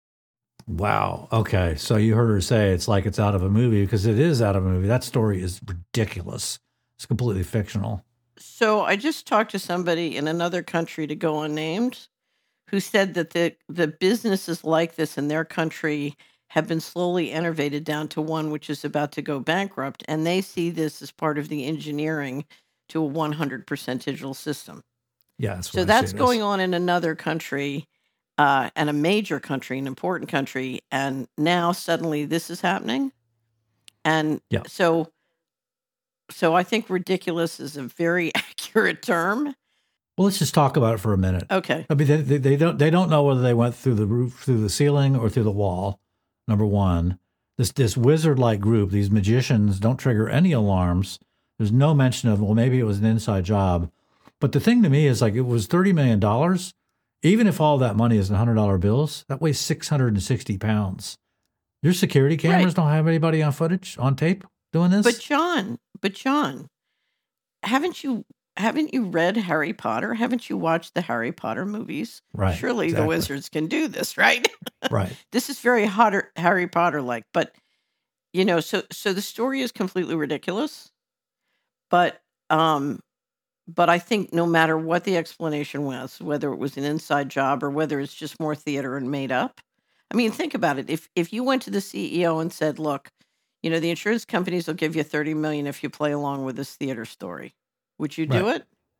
Speaker 2: Wow. Okay. So you heard her say it's like it's out of a movie, because it is out of a movie. That story is ridiculous. It's completely fictional.
Speaker 1: So I just talked to somebody in another country, to go unnamed, who said that the, the businesses like this in their country have been slowly innovated down to one which is about to go bankrupt. And they see this as part of the engineering to a one hundred percent digital system.
Speaker 2: Yeah. That's
Speaker 1: So that's going on in another country, uh, and a major country, an important country. And now suddenly this is happening. And
Speaker 2: Yeah.
Speaker 1: so, so I think ridiculous is a very accurate term.
Speaker 2: Well, let's just talk about it for a minute.
Speaker 1: Okay.
Speaker 2: I mean, they, they, they don't they don't know whether they went through the roof, through the ceiling, or through the wall. Number one, this this wizard-like group, these magicians, don't trigger any alarms. There's no mention of, well, maybe it was an inside job. But the thing to me is, like, it was thirty million dollars. Even if all that money is in one hundred dollar bills, that weighs six hundred sixty pounds. Your security cameras
Speaker 1: Right.
Speaker 2: don't have anybody on footage, on tape, doing this?
Speaker 1: But John, but John, haven't you haven't you read Harry Potter? Haven't you watched the Harry Potter movies?
Speaker 2: Right,
Speaker 1: Surely the
Speaker 2: exactly.
Speaker 1: wizards can do this, right?
Speaker 2: Right.
Speaker 1: This is very hotter, Harry Potter like, but you know, so so the story is completely ridiculous. But um but I think no matter what the explanation was, whether it was an inside job or whether it's just more theater and made up. I mean, think about it. If if you went to the C E O and said, "Look, you know, the insurance companies will give you thirty million if you play along with this theater story," would you do
Speaker 2: Right.
Speaker 1: it?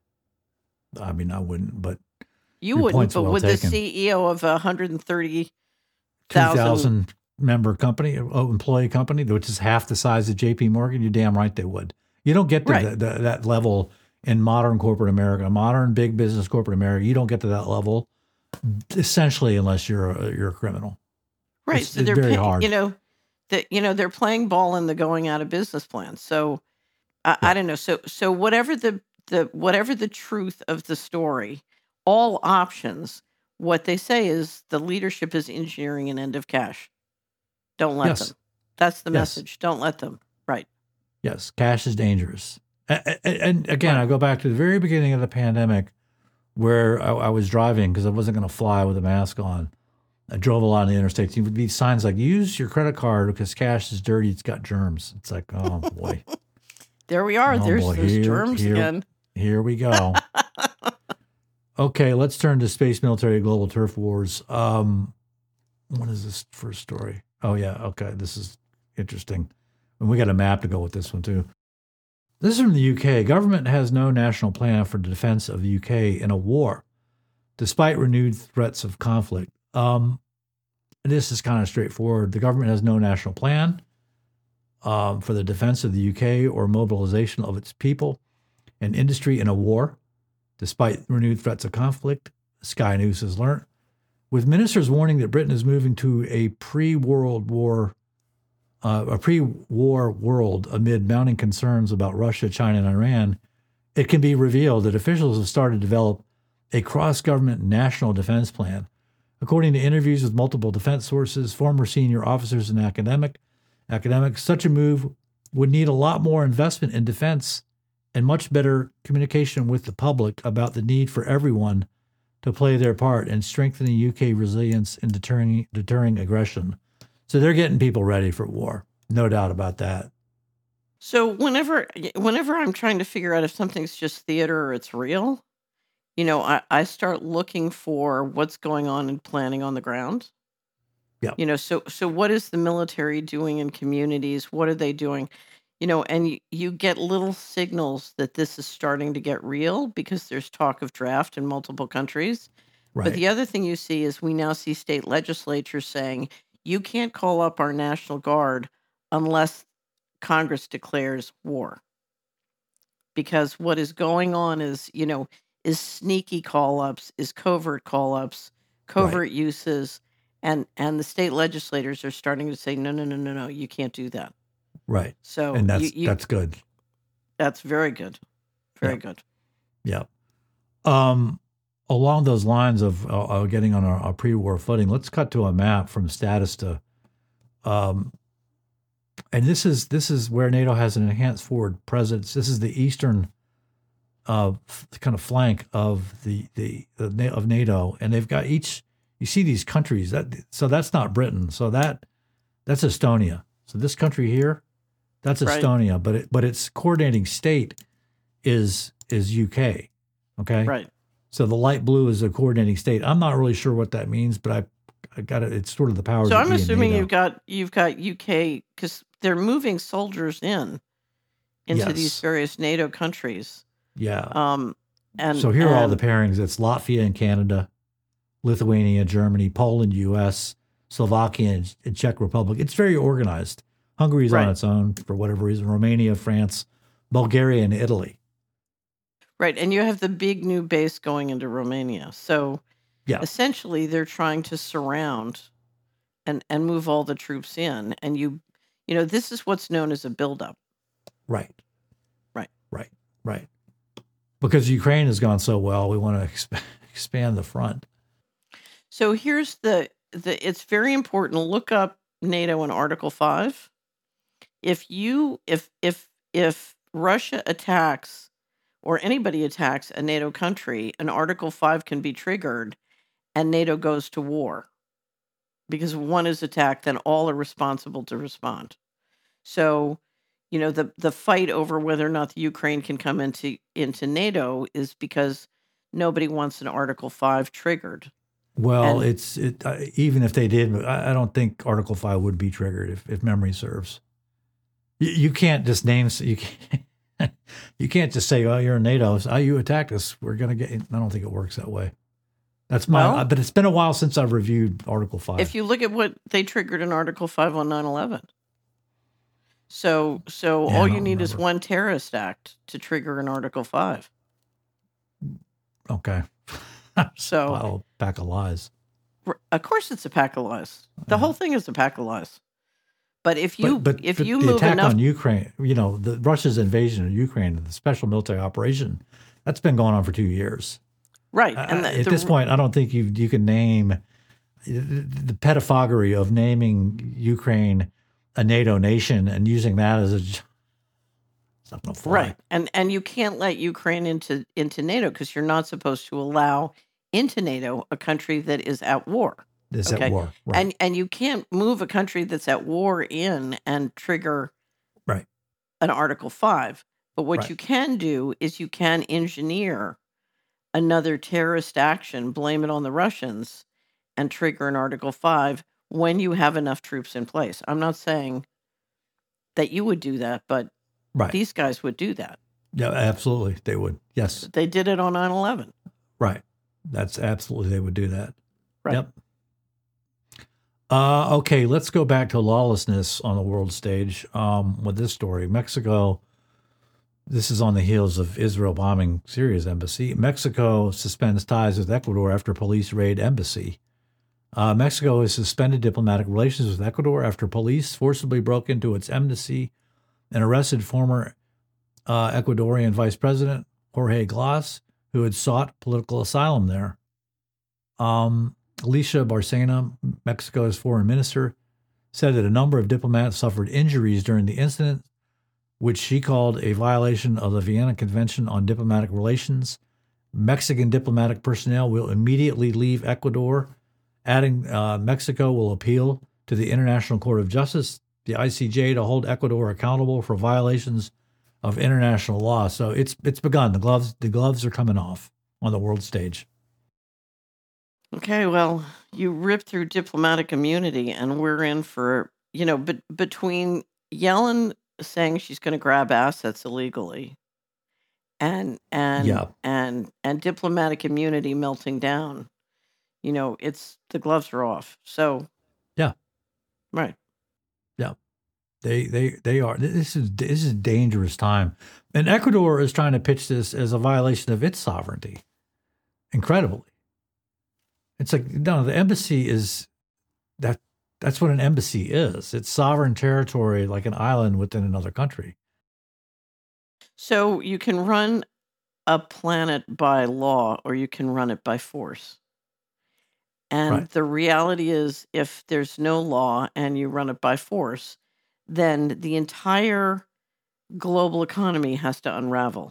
Speaker 2: I mean, I wouldn't, but
Speaker 1: You
Speaker 2: Your
Speaker 1: wouldn't,
Speaker 2: point's
Speaker 1: but
Speaker 2: well
Speaker 1: with
Speaker 2: taken.
Speaker 1: the C E O of a one hundred thirty
Speaker 2: two
Speaker 1: thousand,
Speaker 2: thousand member company, oh, employee company, which is half the size of J P Morgan, you're damn right they would. You don't get to
Speaker 1: Right.
Speaker 2: the, the, that level in modern corporate America, modern big business corporate America. You don't get to that level, essentially, unless you're a, you're a criminal.
Speaker 1: right?
Speaker 2: It's-
Speaker 1: So
Speaker 2: it's
Speaker 1: they're
Speaker 2: very
Speaker 1: paying,
Speaker 2: hard.
Speaker 1: you know, that you know they're playing ball in the going out of business plan. So I, I don't know. So so whatever the the whatever the truth of the story, all options. What they say is the leadership is engineering an end of cash. Don't let
Speaker 2: Yes.
Speaker 1: them. That's the
Speaker 2: Yes.
Speaker 1: message. Don't let them. Right.
Speaker 2: Yes, cash is dangerous. And, and, and again,
Speaker 1: Right.
Speaker 2: I go back to the very beginning of the pandemic, where I, I was driving because I wasn't going to fly with a mask on. I drove a lot on the interstates. There would be signs like, use your credit card because cash is dirty. It's got germs. It's like, oh boy,
Speaker 1: There we are.
Speaker 2: Oh,
Speaker 1: There's
Speaker 2: boy,
Speaker 1: those
Speaker 2: here-
Speaker 1: germs
Speaker 2: here-
Speaker 1: again.
Speaker 2: here we go. Okay, let's turn to space, military, global turf wars. Um, what is this first story? Oh yeah, okay, this is interesting. And we got a map to go with this one too. This is from the U K. Government has no national plan for the defense of the U K in a war, despite renewed threats of conflict. Um, this is kind of straightforward. The government has no national plan um, for the defense of the U K or mobilization of its people and industry in a war, despite renewed threats of conflict, Sky News has learned. With ministers warning that Britain is moving to a pre-World War, uh, a pre-war world amid mounting concerns about Russia, China, and Iran, it can be revealed that officials have started to develop a cross-government national defense plan. According to interviews with multiple defense sources, former senior officers, and academic academics, such a move would need a lot more investment in defense and much better communication with the public about the need for everyone to play their part in strengthening U K resilience and deterring deterring aggression. So they're getting people ready for war, no doubt about that.
Speaker 1: So whenever whenever I'm trying to figure out if something's just theater or it's real, you know, I, I start looking for what's going on and planning on the ground.
Speaker 2: Yeah.
Speaker 1: You know, so so what is the military doing in communities? What are they doing? You know, and you, you get little signals that this is starting to get real because there's talk of draft in multiple countries.
Speaker 2: Right.
Speaker 1: But the other thing you see is we now see state legislatures saying you can't call up our National Guard unless Congress declares war. Because what is going on is, you know, is sneaky call-ups, is covert call-ups, covert
Speaker 2: Right.
Speaker 1: uses, and and the state legislators are starting to say, no, no, no, no, no, you can't do that.
Speaker 2: Right.
Speaker 1: So
Speaker 2: And that's
Speaker 1: you, you,
Speaker 2: that's good.
Speaker 1: that's very good, very
Speaker 2: Yeah.
Speaker 1: good.
Speaker 2: Yeah. Um, along those lines of uh, uh, getting on a, a pre-war footing, let's cut to a map from status to, um, and this is this is where NATO has an enhanced forward presence. This is the eastern, uh, f- kind of flank of the the, the Na- of NATO, and they've got each. You see these countries that so that's not Britain. So that that's Estonia. So this country here, that's
Speaker 1: Right.
Speaker 2: Estonia, but it, but its coordinating state is is U K. Okay.
Speaker 1: Right.
Speaker 2: So the light blue is a coordinating state. I'm not really sure what that means, but I, I got it. It's sort of the powers.
Speaker 1: So
Speaker 2: that
Speaker 1: I'm
Speaker 2: be in
Speaker 1: assuming
Speaker 2: NATO.
Speaker 1: you've got you've got U K because they're moving soldiers in into these
Speaker 2: Yes.
Speaker 1: various NATO countries.
Speaker 2: Yeah.
Speaker 1: Um, and
Speaker 2: so here are all the
Speaker 1: and-
Speaker 2: pairings. It's Latvia and Canada, Lithuania, Germany, Poland, U S, Slovakia, and, and Czech Republic. It's very organized. Hungary's
Speaker 1: Right.
Speaker 2: on its own for whatever reason. Romania, France, Bulgaria, and Italy.
Speaker 1: Right, and you have the big new base going into Romania. So
Speaker 2: Yeah.
Speaker 1: essentially, they're trying to surround and and move all the troops in. And you, you know, this is what's known as a buildup.
Speaker 2: Right.
Speaker 1: Right.
Speaker 2: Right. Right. Because Ukraine has gone so well, we want to exp- expand the front.
Speaker 1: So here's the the. It's very important to look up NATO in Article Five. If you if if if Russia attacks or anybody attacks a NATO country, an Article Five can be triggered, and NATO goes to war. Because if one is attacked, then all are responsible to respond. So, you know, the the fight over whether or not the Ukraine can come into into NATO is because nobody wants an Article Five triggered.
Speaker 2: Well,
Speaker 1: And-
Speaker 2: it's it, uh, even if they did, I, I don't think Article Five would be triggered if, if memory serves. You, you can't just name you can't you can't just say, "Oh, you're in NATO. So, oh, you attacked us. We're gonna get." I don't think it works that way. That's my.
Speaker 1: Well-
Speaker 2: but it's been a while since I've reviewed Article Five.
Speaker 1: If you look at what they triggered in Article Five on nine eleven. So so
Speaker 2: Yeah, I
Speaker 1: all you
Speaker 2: don't
Speaker 1: need is
Speaker 2: remember.
Speaker 1: one terrorist act to trigger an Article Five.
Speaker 2: Okay.
Speaker 1: So
Speaker 2: Well, pack of lies.
Speaker 1: r- of course it's a pack of lies. The whole thing is a pack of lies. But if you
Speaker 2: but, but,
Speaker 1: if
Speaker 2: but
Speaker 1: you
Speaker 2: the
Speaker 1: move
Speaker 2: attack
Speaker 1: enough
Speaker 2: on Ukraine, you know, the Russia's invasion of Ukraine, the special military operation, that's been going on for two years.
Speaker 1: right,
Speaker 2: Uh,
Speaker 1: and the,
Speaker 2: at
Speaker 1: the-
Speaker 2: this point, I don't think you you can name the, the pettifoggery of naming Ukraine a NATO nation and using that as a. It's not going to fly.
Speaker 1: right, and and you can't let Ukraine into into NATO because you're not supposed to allow into NATO a country that is at war.
Speaker 2: It's
Speaker 1: Okay.
Speaker 2: at war. Right.
Speaker 1: And and you can't move a country that's at war in and trigger
Speaker 2: Right.
Speaker 1: an Article Five. But what
Speaker 2: Right.
Speaker 1: you can do is you can engineer another terrorist action, blame it on the Russians, and trigger an Article Five when you have enough troops in place. I'm not saying that you would do that, but
Speaker 2: right.
Speaker 1: these guys would do that.
Speaker 2: Yeah, absolutely. They would. Yes.
Speaker 1: They did it on nine eleven.
Speaker 2: Right. That's absolutely, they would do that.
Speaker 1: Right.
Speaker 2: Yep. Uh, okay, let's go back to lawlessness on the world stage um, with this story. Mexico, this is on the heels of Israel bombing Syria's embassy. Mexico suspends ties with Ecuador after police raid embassy. Uh, Mexico has suspended diplomatic relations with Ecuador after police forcibly broke into its embassy and arrested former uh, Ecuadorian Vice President Jorge Glass, who had sought political asylum there. Um, Alicia Barcena, Mexico's foreign minister, said that a number of diplomats suffered injuries during the incident, which she called a violation of the Vienna Convention on Diplomatic Relations. Mexican diplomatic personnel will immediately leave Ecuador, adding uh, Mexico will appeal to the International Court of Justice, the I C J, to hold Ecuador accountable for violations of international law. So it's it's begun. The gloves the gloves are coming off on the world stage.
Speaker 1: Okay, well, you rip through diplomatic immunity, and we're in for, you know, but between Yellen saying she's going to grab assets illegally, and and
Speaker 2: Yeah.
Speaker 1: and and diplomatic immunity melting down. You know, it's the gloves are off. So
Speaker 2: Yeah.
Speaker 1: right.
Speaker 2: Yeah. They they they are. This is this is a dangerous time, and Ecuador is trying to pitch this as a violation of its sovereignty. Incredibly, it's like no, the embassy is that. That's what an embassy is. It's sovereign territory, like an island within another country.
Speaker 1: So you can run a planet by law, or you can run it by force. And
Speaker 2: Right.
Speaker 1: the reality is, if there's no law and you run it by force, then the entire global economy has to unravel.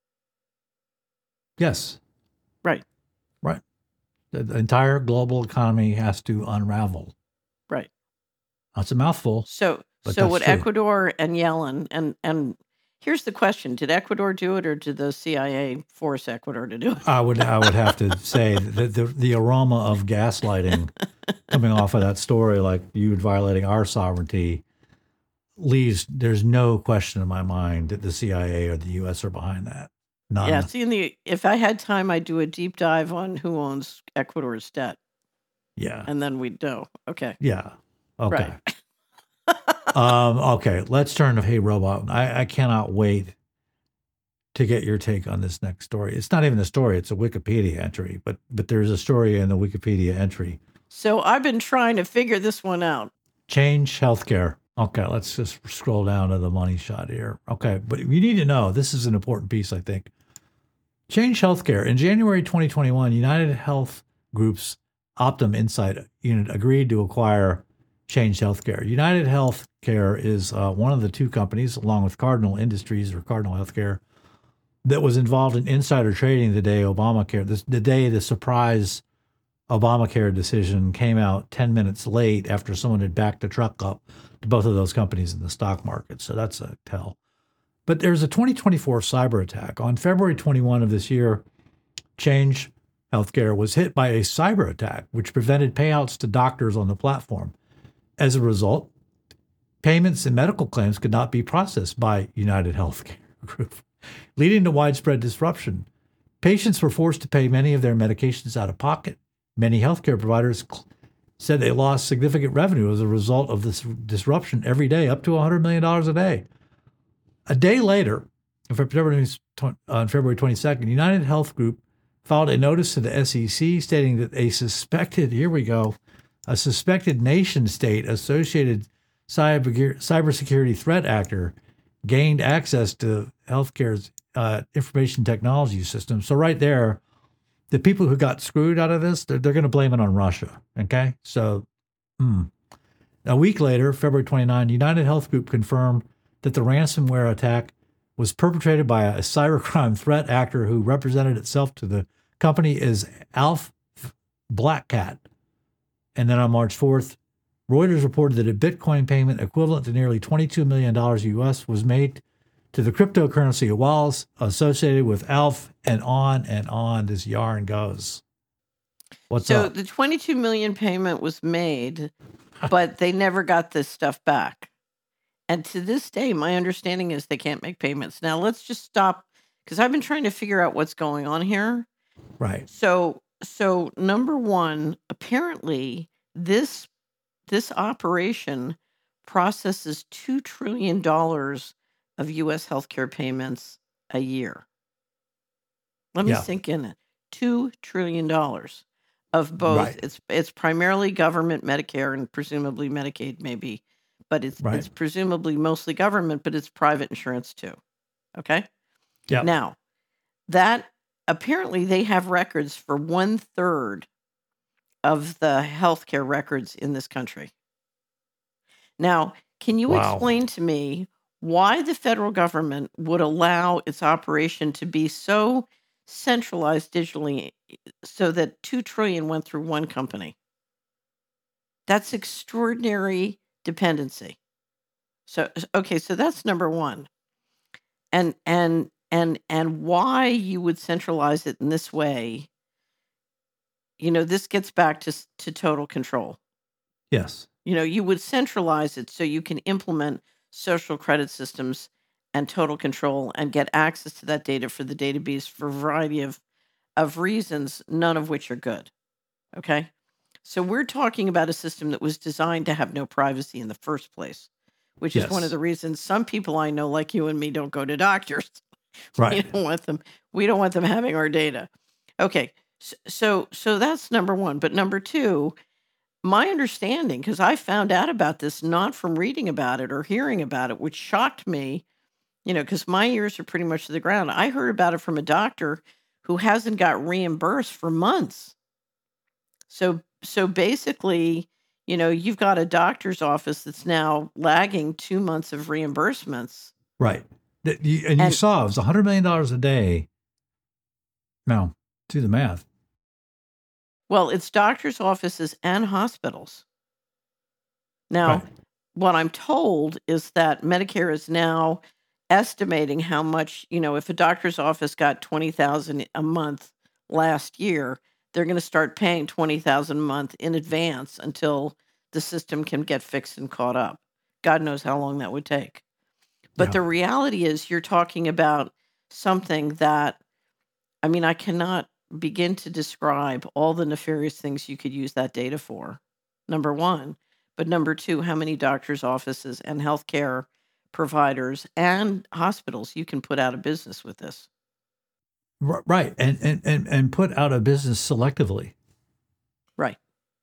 Speaker 2: Yes.
Speaker 1: Right.
Speaker 2: Right. The, the entire global economy has to unravel.
Speaker 1: Right.
Speaker 2: That's a mouthful.
Speaker 1: So,
Speaker 2: But
Speaker 1: so
Speaker 2: that's
Speaker 1: what
Speaker 2: true.
Speaker 1: Ecuador and Yellen and and here's the question: did Ecuador do it, or did the C I A force Ecuador to do it?
Speaker 2: I would I would have to say that the the aroma of gaslighting coming off of that story, like you violating our sovereignty, leaves. There's no question in my mind that the C I A or the U S are behind that. None.
Speaker 1: Yeah. See, in the if I had time, I'd do a deep dive on who owns Ecuador's debt,
Speaker 2: Yeah.
Speaker 1: and then we'd know. Okay.
Speaker 2: Yeah. Okay.
Speaker 1: Right.
Speaker 2: um, okay. Let's turn to Hey Robot. I, I cannot wait to get your take on this next story. It's not even a story; it's a Wikipedia entry. But but there's a story in the Wikipedia entry.
Speaker 1: So I've been trying to figure this one out.
Speaker 2: Change healthcare. Okay, let's just scroll down to the money shot here. Okay, but you need to know this is an important piece, I think. Change healthcare. In January twenty twenty-one, United Health Group's Optum Insight unit agreed to acquire Change Healthcare. United Healthcare is uh, one of the two companies, along with Cardinal Industries or Cardinal Healthcare, that was involved in insider trading the day Obamacare, the, the day the surprise Obamacare decision came out ten minutes late after someone had backed the truck up to both of those companies in the stock market. So that's a tell. But there's a twenty twenty-four cyber attack. On February twenty-first of this year, Change Healthcare was hit by a cyber attack, which prevented payouts to doctors on the platform. As a result, payments and medical claims could not be processed by United Healthcare Group, leading to widespread disruption. Patients were forced to pay many of their medications out of pocket. Many healthcare providers cl- said they lost significant revenue as a result of this disruption every day, up to one hundred million dollars a day. A day later, on February, on February twenty-second, United Health Group filed a notice to the S E C stating that a suspected, here we go, a suspected nation state associated cyber, cybersecurity threat actor gained access to healthcare's uh, information technology system. So right there, the people who got screwed out of this, they're, they're going to blame it on Russia. Okay. So hmm. A week later, February twenty-ninth, United Health Group confirmed that the ransomware attack was perpetrated by a cybercrime threat actor who represented itself to the company as Alf Black Cat. And then on March fourth, Reuters reported that a Bitcoin payment equivalent to nearly twenty-two million dollars U S was made to the cryptocurrency wallets associated with Alf, and on and on this yarn goes. What's
Speaker 1: so
Speaker 2: up?
Speaker 1: the twenty-two million payment was made, but they never got this stuff back. And to this day, my understanding is they can't make payments. Now let's just stop, because I've been trying to figure out what's going on here.
Speaker 2: Right.
Speaker 1: So, so number one, apparently this this operation processes two trillion dollars of U S healthcare payments a year. Let me
Speaker 2: Yeah.
Speaker 1: sink in it. Two trillion dollars of both.
Speaker 2: Right.
Speaker 1: It's it's primarily government, Medicare, and presumably Medicaid, maybe, but it's
Speaker 2: Right.
Speaker 1: it's presumably mostly government, but it's private insurance too. Okay.
Speaker 2: Yeah.
Speaker 1: Now, that apparently they have records for one third of the healthcare records in this country. Now, can you
Speaker 2: Wow.
Speaker 1: explain to me why the federal government would allow its operation to be so centralized digitally so that two trillion went through one company? That's extraordinary dependency. So okay, so that's number one. And and and and why you would centralize it in this way, you know, this gets back to to total control.
Speaker 2: Yes.
Speaker 1: You know, you would centralize it so you can implement social credit systems and total control and get access to that data for the database for a variety of, of reasons, none of which are good. Okay? So we're talking about a system that was designed to have no privacy in the first place, which is one of
Speaker 2: Yes.
Speaker 1: the reasons some people I know, like you and me, don't go to doctors. We
Speaker 2: Right.
Speaker 1: don't want them. We don't want them having our data. Okay, s- so so that's number one. But number two, my understanding, because I found out about this not from reading about it or hearing about it, which shocked me, you know, because my ears are pretty much to the ground. I heard about it from a doctor who hasn't got reimbursed for months. So so basically, you know, you've got a doctor's office that's now lagging two months of reimbursements.
Speaker 2: Right. That you- And you
Speaker 1: And
Speaker 2: saw it was one hundred million dollars a day. Now, do the math.
Speaker 1: well, it's doctors' offices and hospitals. Now,
Speaker 2: Right.
Speaker 1: what I'm told is that Medicare is now estimating how much, you know, if a doctor's office got twenty thousand a month last year, they're going to start paying twenty thousand a month in advance until the system can get fixed and caught up. God knows how long that would take. But
Speaker 2: Yeah.
Speaker 1: the reality is you're talking about something that, I mean, I cannot begin to describe all the nefarious things you could use that data for. Number one. But number two, how many doctors' offices and healthcare providers and hospitals you can put out of business with this.
Speaker 2: R- Right. And, and, and, and put out of business selectively.
Speaker 1: Right.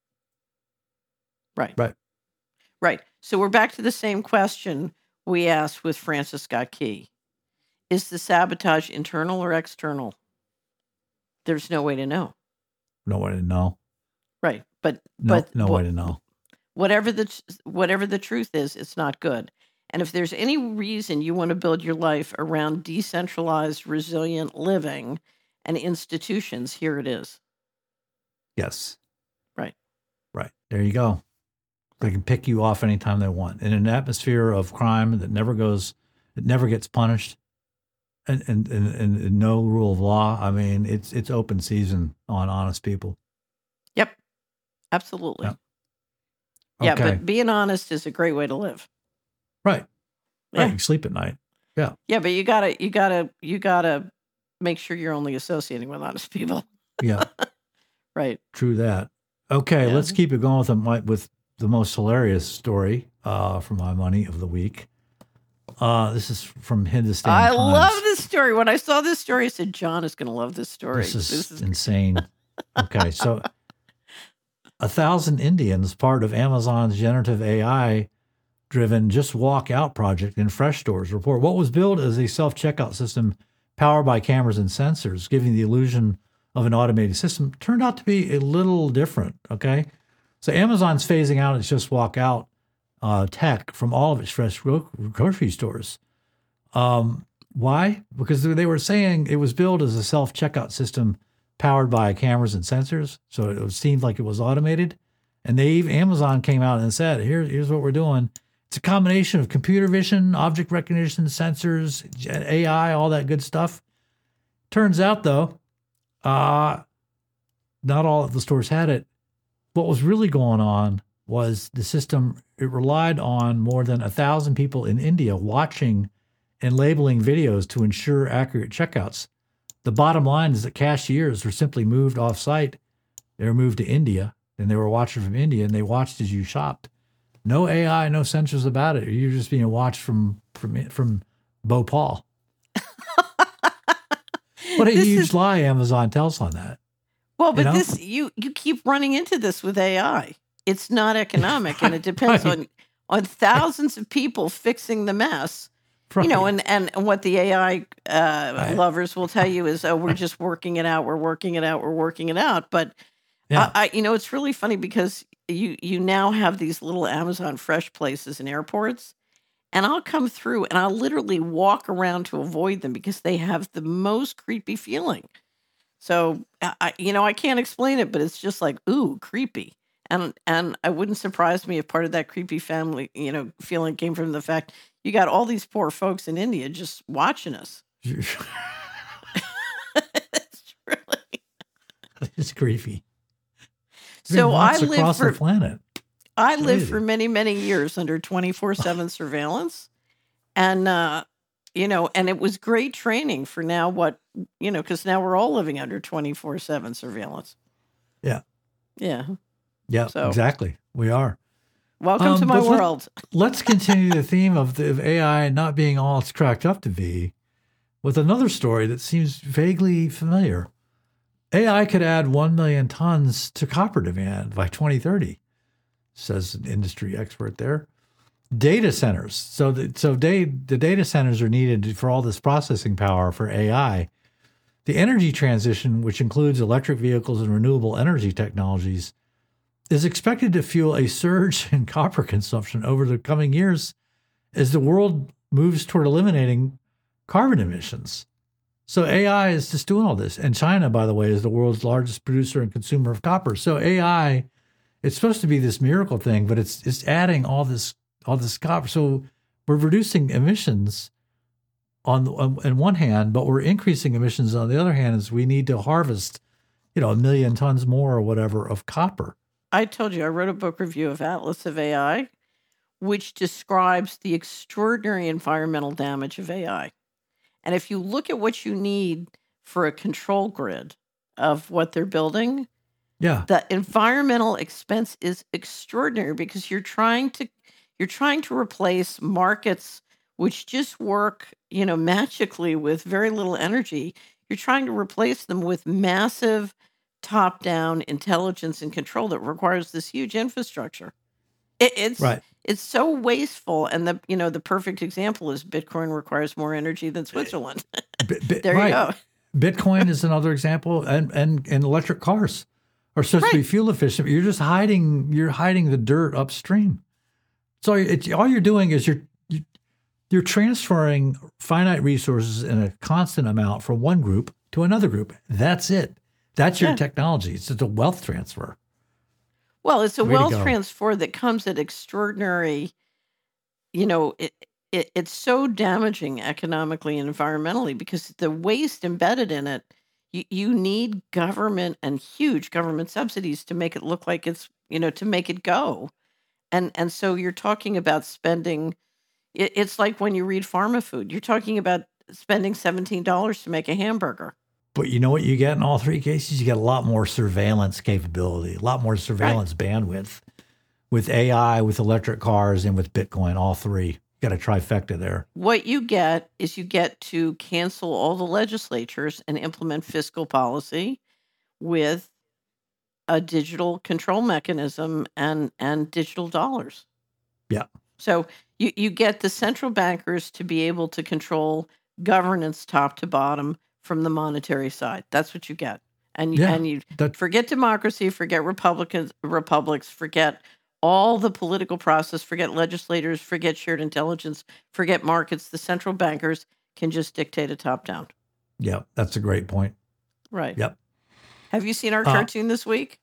Speaker 1: Right.
Speaker 2: Right.
Speaker 1: Right. So we're back to the same question we asked with Francis Scott Key. Is the sabotage internal or external? There's no way to know.
Speaker 2: No way to know.
Speaker 1: Right. But
Speaker 2: No,
Speaker 1: but
Speaker 2: no
Speaker 1: wha-
Speaker 2: way to know.
Speaker 1: whatever the tr- whatever the truth is, it's not good. And if there's any reason you want to build your life around decentralized, resilient living and institutions, here it is.
Speaker 2: Yes.
Speaker 1: Right.
Speaker 2: Right. There you go. They can pick you off anytime they want. In an atmosphere of crime that never goes, it never gets punished, and and, and, and no rule of law. I mean, it's it's open season on honest people.
Speaker 1: Yep. Absolutely.
Speaker 2: Yep.
Speaker 1: Yeah,
Speaker 2: Okay.
Speaker 1: but being honest is a great way to live.
Speaker 2: Right. Right.
Speaker 1: Yeah.
Speaker 2: You sleep at night. Yeah.
Speaker 1: Yeah, but you gotta you gotta you gotta make sure you're only associating with honest people.
Speaker 2: Yeah.
Speaker 1: Right.
Speaker 2: True that. Okay.
Speaker 1: Yeah.
Speaker 2: Let's keep it going with the, my- with the most hilarious story uh, for my money of the week. Uh, this is from Hindustan
Speaker 1: I
Speaker 2: Times.
Speaker 1: love this story. When I saw this story, I said, John is gonna love this story.
Speaker 2: This is,
Speaker 1: This is
Speaker 2: insane. Okay, so a thousand Indians, part of Amazon's generative A I-driven Just Walk Out project in Fresh Stores, report what was billed as a self-checkout system powered by cameras and sensors, giving the illusion of an automated system, turned out to be a little different. Okay, so Amazon's phasing out its Just Walk Out uh, tech from all of its fresh gro- grocery stores. Um, why? Because they were saying it was billed as a self-checkout system powered by cameras and sensors, so it seemed like it was automated. And they even Amazon came out and said, Here, here's what we're doing. It's a combination of computer vision, object recognition, sensors, A I, all that good stuff. Turns out, though, uh, not all of the stores had it. What was really going on was the system, it relied on more than a thousand people in India watching and labeling videos to ensure accurate checkouts. The bottom line is that cashiers were simply moved off-site. They were moved to India, and they were watching from India, and they watched as you shopped. No A I, no sensors about it. You're just being watched from from from Bhopal. What a
Speaker 1: This
Speaker 2: huge
Speaker 1: is-
Speaker 2: lie Amazon tells on that.
Speaker 1: Well, but
Speaker 2: know?
Speaker 1: this you you keep running into this with A I. It's not economic, and it depends
Speaker 2: Right.
Speaker 1: on on thousands of people fixing the mess. You know,
Speaker 2: Right.
Speaker 1: and, and what the A I uh,
Speaker 2: Right.
Speaker 1: lovers will tell you is, oh, we're just working it out, we're working it out, we're working it out. But
Speaker 2: Yeah.
Speaker 1: I, I, you know, it's really funny because you you now have these little Amazon Fresh places in airports, and I'll come through and I'll literally walk around to avoid them because they have the most creepy feeling. So I, I- you know, I can't explain it, but it's just like, ooh, creepy. And and it wouldn't surprise me if part of that creepy family, you know, feeling came from the fact you got all these poor folks in India just watching us. It's really
Speaker 2: It's creepy.
Speaker 1: so. I
Speaker 2: live
Speaker 1: lived
Speaker 2: across
Speaker 1: for
Speaker 2: the planet.
Speaker 1: I lived
Speaker 2: crazy.
Speaker 1: for many many years under twenty four seven surveillance, And, uh, you know, and it was great training for now what, you know, because now we're all living under twenty-four seven surveillance.
Speaker 2: Yeah.
Speaker 1: Yeah.
Speaker 2: Yeah,
Speaker 1: So-
Speaker 2: exactly. We are.
Speaker 1: Welcome to
Speaker 2: Um,
Speaker 1: my
Speaker 2: but let-
Speaker 1: world.
Speaker 2: Let's continue the theme of, the, of A I not being all it's cracked up to be with another story that seems vaguely familiar. A I could add one million tons to copper demand by twenty thirty, says an industry expert there. Data centers. So, the, so day, the data centers are needed for all this processing power for A I. The energy transition, which includes electric vehicles and renewable energy technologies, is expected to fuel a surge in copper consumption over the coming years as the world moves toward eliminating carbon emissions. So A I is just doing all this. And China, by the way, is the world's largest producer and consumer of copper. So A I, it's supposed to be this miracle thing, but it's it's adding all this all this copper. So we're reducing emissions on, on, on one hand, but we're increasing emissions on the other hand as we need to harvest, you know, a million tons more or whatever of copper.
Speaker 1: I told you I wrote a book review of Atlas of A I, which describes the extraordinary environmental damage of A I. And if you look at what you need for a control grid of what they're building,
Speaker 2: Yeah.
Speaker 1: the environmental expense is extraordinary because you're trying to you're trying to replace markets which just work, you know, magically with very little energy. You're trying to replace them with massive top-down intelligence and control that requires this huge infrastructure. It, it's
Speaker 2: Right.
Speaker 1: it's so wasteful, and the you know the perfect example is Bitcoin requires more energy than Switzerland.
Speaker 2: B- bi-
Speaker 1: There
Speaker 2: right.
Speaker 1: you go.
Speaker 2: Bitcoin is another example, and, and and electric cars are supposed to be
Speaker 1: Right.
Speaker 2: fuel efficient. But you're just hiding you're hiding the dirt upstream. So it's, all you're doing is you're you- you're transferring finite resources in a constant amount from one group to another group. That's it. That's your
Speaker 1: Yeah.
Speaker 2: technology. It's just a wealth transfer.
Speaker 1: Well, it's a
Speaker 2: Way to
Speaker 1: wealth
Speaker 2: go.
Speaker 1: transfer that comes at extraordinary, you know, it, it it's so damaging economically and environmentally because the waste embedded in it, you, you need government and huge government subsidies to make it look like it's, you know, to make it go. And and so you're talking about spending, it, it's like when you read Pharma Food, you're talking about spending seventeen dollars to make a hamburger.
Speaker 2: But you know what you get in all three cases? You get a lot more surveillance capability, a lot more surveillance bandwidth with A I, with electric cars, and with Bitcoin, all three. You got a trifecta there.
Speaker 1: What you get is you get to cancel all the legislatures and implement fiscal policy with a digital control mechanism and and digital dollars.
Speaker 2: Yeah.
Speaker 1: So you, you get the central bankers to be able to control governance top to bottom from the monetary side. That's what you get. And you,
Speaker 2: Yeah,
Speaker 1: and you
Speaker 2: that-
Speaker 1: forget democracy, forget Republicans, republics, forget all the political process, forget legislators, forget shared intelligence, forget markets. The central bankers can just dictate a top down.
Speaker 2: Yeah, that's a great point.
Speaker 1: Right.
Speaker 2: Yep.
Speaker 1: Have you seen our
Speaker 2: Uh,
Speaker 1: cartoon this week?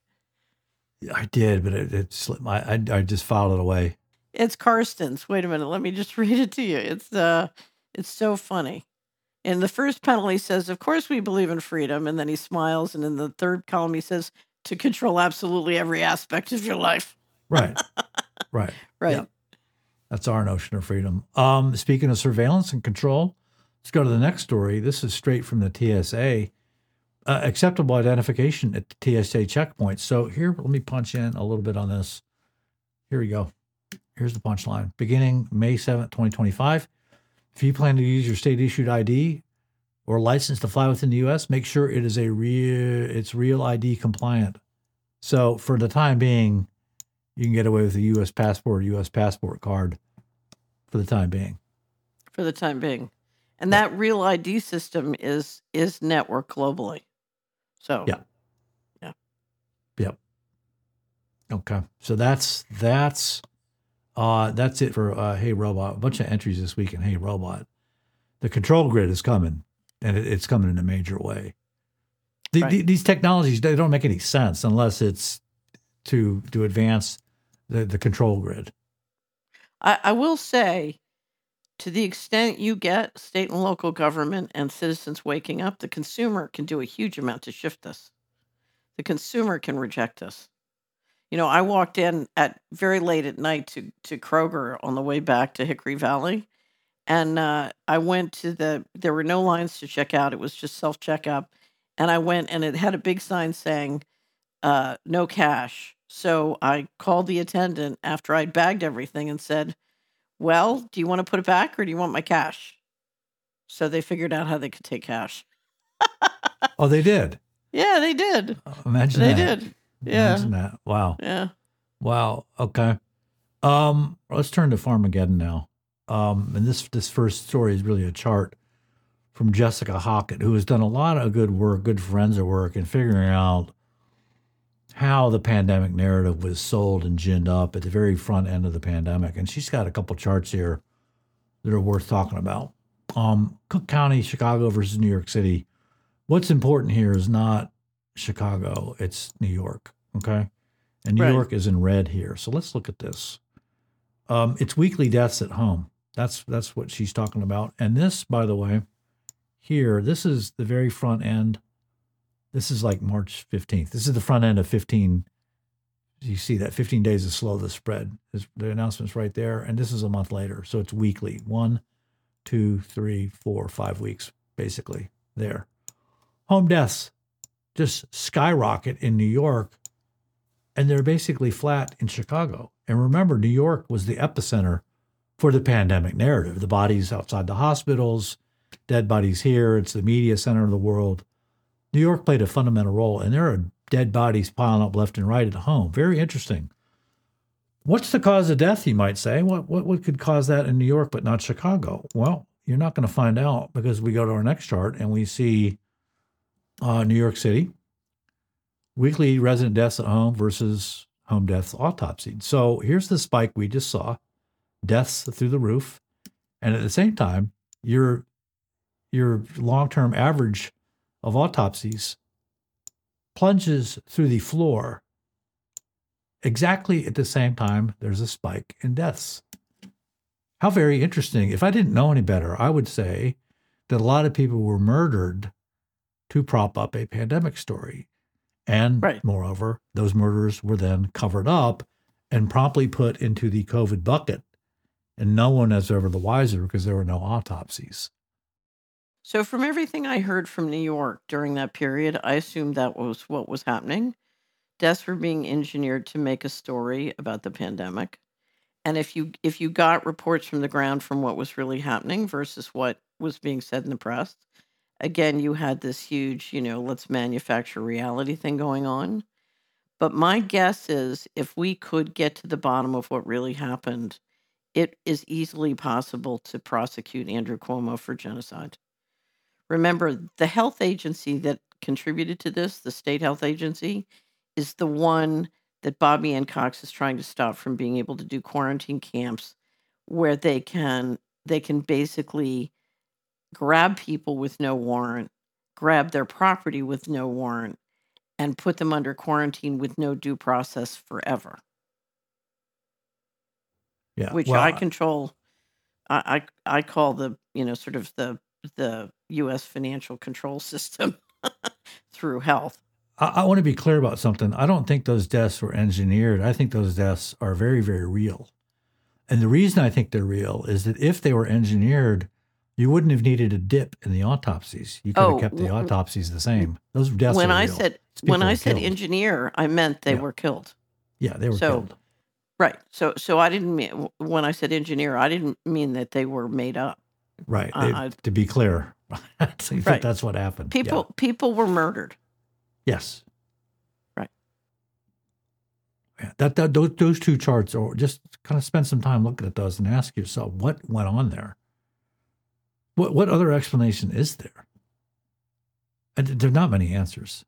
Speaker 2: I did, but it, it slipped my, I, I just filed it away.
Speaker 1: It's Karsten's. Wait a minute. Let me just read it to you. It's uh, it's so funny. In the first panel, he says, "Of course we believe in freedom," and then he smiles. And in the third column, he says, "To control absolutely every aspect of your life."
Speaker 2: Right. right.
Speaker 1: Right.
Speaker 2: Yeah. That's our notion of freedom. Um, speaking of surveillance and control, let's go to the next story. This is straight from the T S A. Uh, acceptable identification at the T S A checkpoints. So here, let me punch in a little bit on this. Here we go. Here's the punchline. Beginning May seventh, twenty twenty-five, if you plan to use your state-issued I D or license to fly within the U S, make sure it is a real, it's real I D compliant. So for the time being, you can get away with a U S passport or U S passport card for the time being.
Speaker 1: For the time being, and that real I D system is is networked globally. So
Speaker 2: Yeah. Yep. Okay. So that's that's uh that's it for uh Hey Robot. A bunch of entries this week in Hey Robot. The control grid is coming, and it, it's coming in a major way. The,
Speaker 1: Right.
Speaker 2: the, these technologies, they don't make any sense unless it's to to advance the, the control grid.
Speaker 1: I, I will say, to the extent you get state and local government and citizens waking up, the consumer can do a huge amount to shift this. The consumer can reject this. You know, I walked in at very late at night to, to Kroger on the way back to Hickory Valley, And uh, I went to the, there were no lines to check out. It was just self checkout. And I went and it had a big sign saying, uh, no cash. So I called the attendant after I'd bagged everything and said, well, do you want to put it back or do you want my cash? So they figured out how they could take cash.
Speaker 2: Oh, they did.
Speaker 1: Yeah, they did.
Speaker 2: Imagine
Speaker 1: They
Speaker 2: that.
Speaker 1: did. Yeah.
Speaker 2: Imagine that. Wow.
Speaker 1: Yeah.
Speaker 2: Wow. Okay. Um, let's turn to Farmageddon now. Um, and this this first story is really a chart from Jessica Hockett, who has done a lot of good work, good forensic work in figuring out how the pandemic narrative was sold and ginned up at the very front end of the pandemic. And she's got a couple charts here that are worth talking about. Um, Cook County, Chicago versus New York City. What's important here is not Chicago, it's New York, okay? And New
Speaker 1: Right.
Speaker 2: York is in red here. So let's look at this. Um, it's weekly deaths at home. That's that's what she's talking about. And this, by the way, here, this is the very front end. This is like March fifteenth. This is the front end of fifteen. You see that fifteen days is slow the spread. There's the announcement's right there. And this is a month later. So it's weekly. One, two, three, four, five weeks, basically, there. Home deaths just skyrocket in New York, and they're basically flat in Chicago. And remember, New York was the epicenter for the pandemic narrative. The bodies outside the hospitals, dead bodies here. It's the media center of the world. New York played a fundamental role, and there are dead bodies piling up left and right at home. Very interesting. What's the cause of death, you might say? What, what, what could cause that in New York but not Chicago? Well, you're not going to find out because we go to our next chart and we see uh, New York City, weekly resident deaths at home versus home deaths autopsied. So here's the spike we just saw, deaths through the roof. And at the same time, your, your long-term average of autopsies plunges through the floor. Exactly at the same time, there's a spike in deaths. How very interesting. If I didn't know any better, I would say that a lot of people were murdered to prop up a pandemic story. And
Speaker 1: Right.
Speaker 2: moreover, those murders were then covered up and promptly put into the COVID bucket. And no one is ever the wiser because there were no autopsies.
Speaker 1: So from everything I heard from New York during that period, I assumed that was what was happening. Deaths were being engineered to make a story about the pandemic. And if you if you got reports from the ground from what was really happening versus what was being said in the press, again, you had this huge, you know, let's manufacture reality thing going on. But my guess is if we could get to the bottom of what really happened, it is easily possible to prosecute Andrew Cuomo for genocide. Remember, the health agency that contributed to this, the state health agency, is the one that Bobby Ann Cox is trying to stop from being able to do quarantine camps where they can they can basically grab people with no warrant, grab their property with no warrant, and put them under quarantine with no due process forever.
Speaker 2: Yeah.
Speaker 1: Which
Speaker 2: well,
Speaker 1: I control. I, I I call the, you know, sort of the the U S financial control system through health.
Speaker 2: I, I want to be clear about something. I don't think those deaths were engineered. I think those deaths are very, very real. And the reason I think they're real is that if they were engineered, you wouldn't have needed a dip in the autopsies. You could
Speaker 1: Oh,
Speaker 2: have kept the
Speaker 1: w-
Speaker 2: autopsies the same. Those deaths
Speaker 1: When
Speaker 2: are
Speaker 1: I
Speaker 2: real.
Speaker 1: said
Speaker 2: People
Speaker 1: when I
Speaker 2: were
Speaker 1: said
Speaker 2: killed.
Speaker 1: engineer, I meant they
Speaker 2: Yeah.
Speaker 1: were killed.
Speaker 2: Yeah, they were
Speaker 1: So
Speaker 2: killed.
Speaker 1: right. So so I didn't mean when I said engineer, I didn't mean that they were made up.
Speaker 2: Right.
Speaker 1: I-
Speaker 2: They-
Speaker 1: I-
Speaker 2: to be clear, I think
Speaker 1: Right.
Speaker 2: that's what happened. Yeah.
Speaker 1: People people were murdered.
Speaker 2: Yes.
Speaker 1: Right.
Speaker 2: Yeah, that, that those, those two charts, or just kind of spend some time looking at those and ask yourself what went on there. What what other explanation is there? And there are not many answers.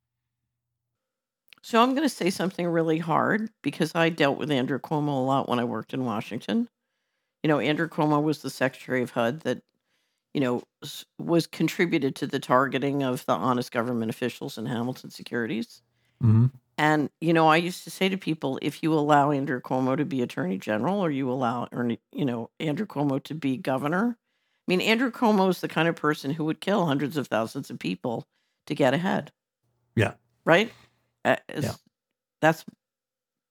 Speaker 1: So I'm going to say something really hard because I dealt with Andrew Cuomo a lot when I worked in Washington. You know, Andrew Cuomo was the Secretary of H U D that, you know, s- was contributed to the targeting of the honest government officials in Hamilton Securities.
Speaker 2: hmm
Speaker 1: And, you know, I used to say to people, if you allow Andrew Cuomo to be attorney general or you allow, or, you know, Andrew Cuomo to be governor, I mean, Andrew Cuomo is the kind of person who would kill hundreds of thousands of people to get ahead,
Speaker 2: Yeah.
Speaker 1: right? Uh,
Speaker 2: Yeah.
Speaker 1: it's- That's,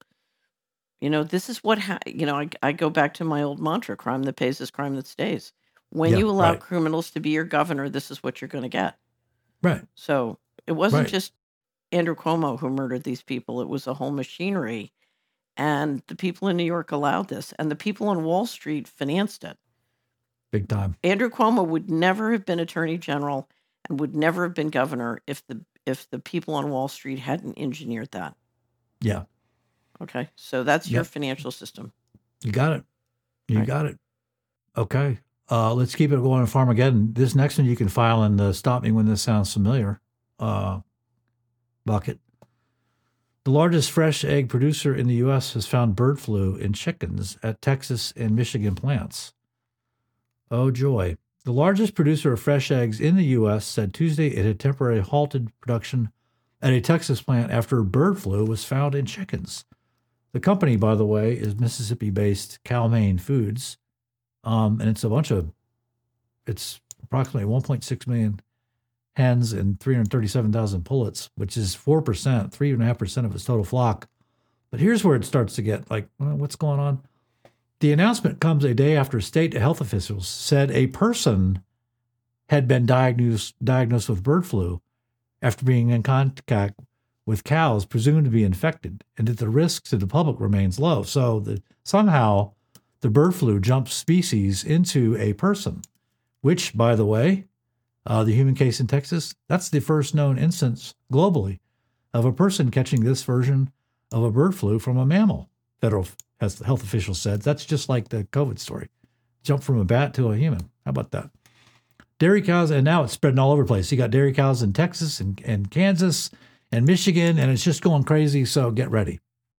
Speaker 1: you know, this is what, ha- you know, I, I go back to my old mantra, crime that pays is crime that stays. when
Speaker 2: Yeah,
Speaker 1: you allow
Speaker 2: right.
Speaker 1: criminals to be your governor, this is what you're going to get.
Speaker 2: Right.
Speaker 1: So it wasn't
Speaker 2: Right.
Speaker 1: just Andrew Cuomo who murdered these people. It was a whole machinery. And the people in New York allowed this. And the people on Wall Street financed it.
Speaker 2: Big time.
Speaker 1: Andrew Cuomo would never have been attorney general and would never have been governor if the if the people on Wall Street hadn't engineered that.
Speaker 2: Yeah.
Speaker 1: Okay. So that's your
Speaker 2: Yep.
Speaker 1: financial system.
Speaker 2: You got it. You
Speaker 1: Right.
Speaker 2: got it. Okay. Uh, let's keep it going on Farmageddon. This next one you can file in the Stop Me When This Sounds Familiar uh, bucket. The largest fresh egg producer in the U S has found bird flu in chickens at Texas and Michigan plants. Oh, joy. The largest producer of fresh eggs in the U S said Tuesday it had temporarily halted production at a Texas plant after bird flu was found in chickens. The company, by the way, is Mississippi-based Cal-Maine Foods, um, and it's a bunch of, it's approximately one point six million hens and three hundred thirty-seven thousand pullets, which is four percent, three point five percent of its total flock. But here's where it starts to get like, well, what's going on? The announcement comes a day after state health officials said a person had been diagnosed, diagnosed with bird flu after being in contact with cows presumed to be infected, and that the risk to the public remains low. So the, somehow the bird flu jumps species into a person, which, by the way, uh, the human case in Texas, that's the first known instance globally of a person catching this version of a bird flu from a mammal, federal as the health officials said. That's just like the COVID story. Jump from a bat to a human. How about that? Dairy cows, and now it's spreading all over the place. You got dairy cows in Texas and, and Kansas and Michigan, and it's just going crazy, so get ready.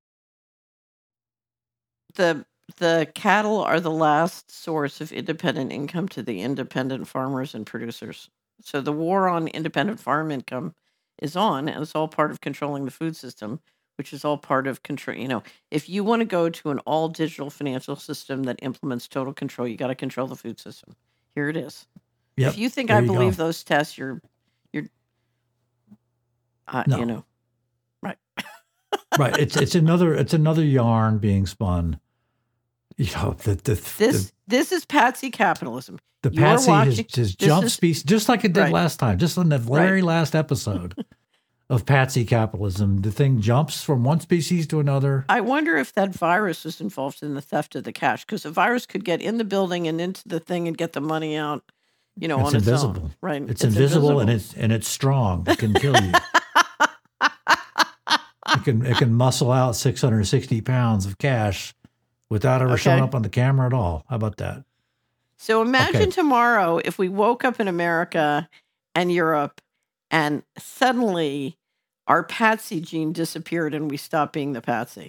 Speaker 1: The the cattle are the last source of independent income to the independent farmers and producers. So the war on independent farm income is on, and it's all part of controlling the food system, which is all part of control. You know, if you want to go to an all digital financial system that implements total control, you got to control the food system. Here it is.
Speaker 2: Yep,
Speaker 1: If you think
Speaker 2: there
Speaker 1: I
Speaker 2: you
Speaker 1: believe
Speaker 2: go.
Speaker 1: those tests, you're, you're, uh,
Speaker 2: No.
Speaker 1: you know, right.
Speaker 2: Right. It's it's another it's another yarn being spun. You know, the the
Speaker 1: This,
Speaker 2: the,
Speaker 1: this is Patsy capitalism.
Speaker 2: the
Speaker 1: you're
Speaker 2: Patsy has
Speaker 1: watching-
Speaker 2: just
Speaker 1: this
Speaker 2: jumped
Speaker 1: is-
Speaker 2: species, just like it did
Speaker 1: Right.
Speaker 2: last time, just on the very last episode of Patsy capitalism. The thing jumps from one species to another.
Speaker 1: I wonder if that virus was involved in the theft of the cash, because the virus could get in the building and into the thing and get the money out, you know,
Speaker 2: It's
Speaker 1: on its
Speaker 2: invisible.
Speaker 1: own. Right.
Speaker 2: It's, invisible, and it's and it's strong. It can kill you. It can it can muscle out six hundred sixty pounds of cash without ever showing
Speaker 1: Okay.
Speaker 2: up on the camera at all. How about that?
Speaker 1: So imagine
Speaker 2: Okay.
Speaker 1: tomorrow if we woke up in America and Europe and suddenly our Patsy gene disappeared and we stopped being the Patsy.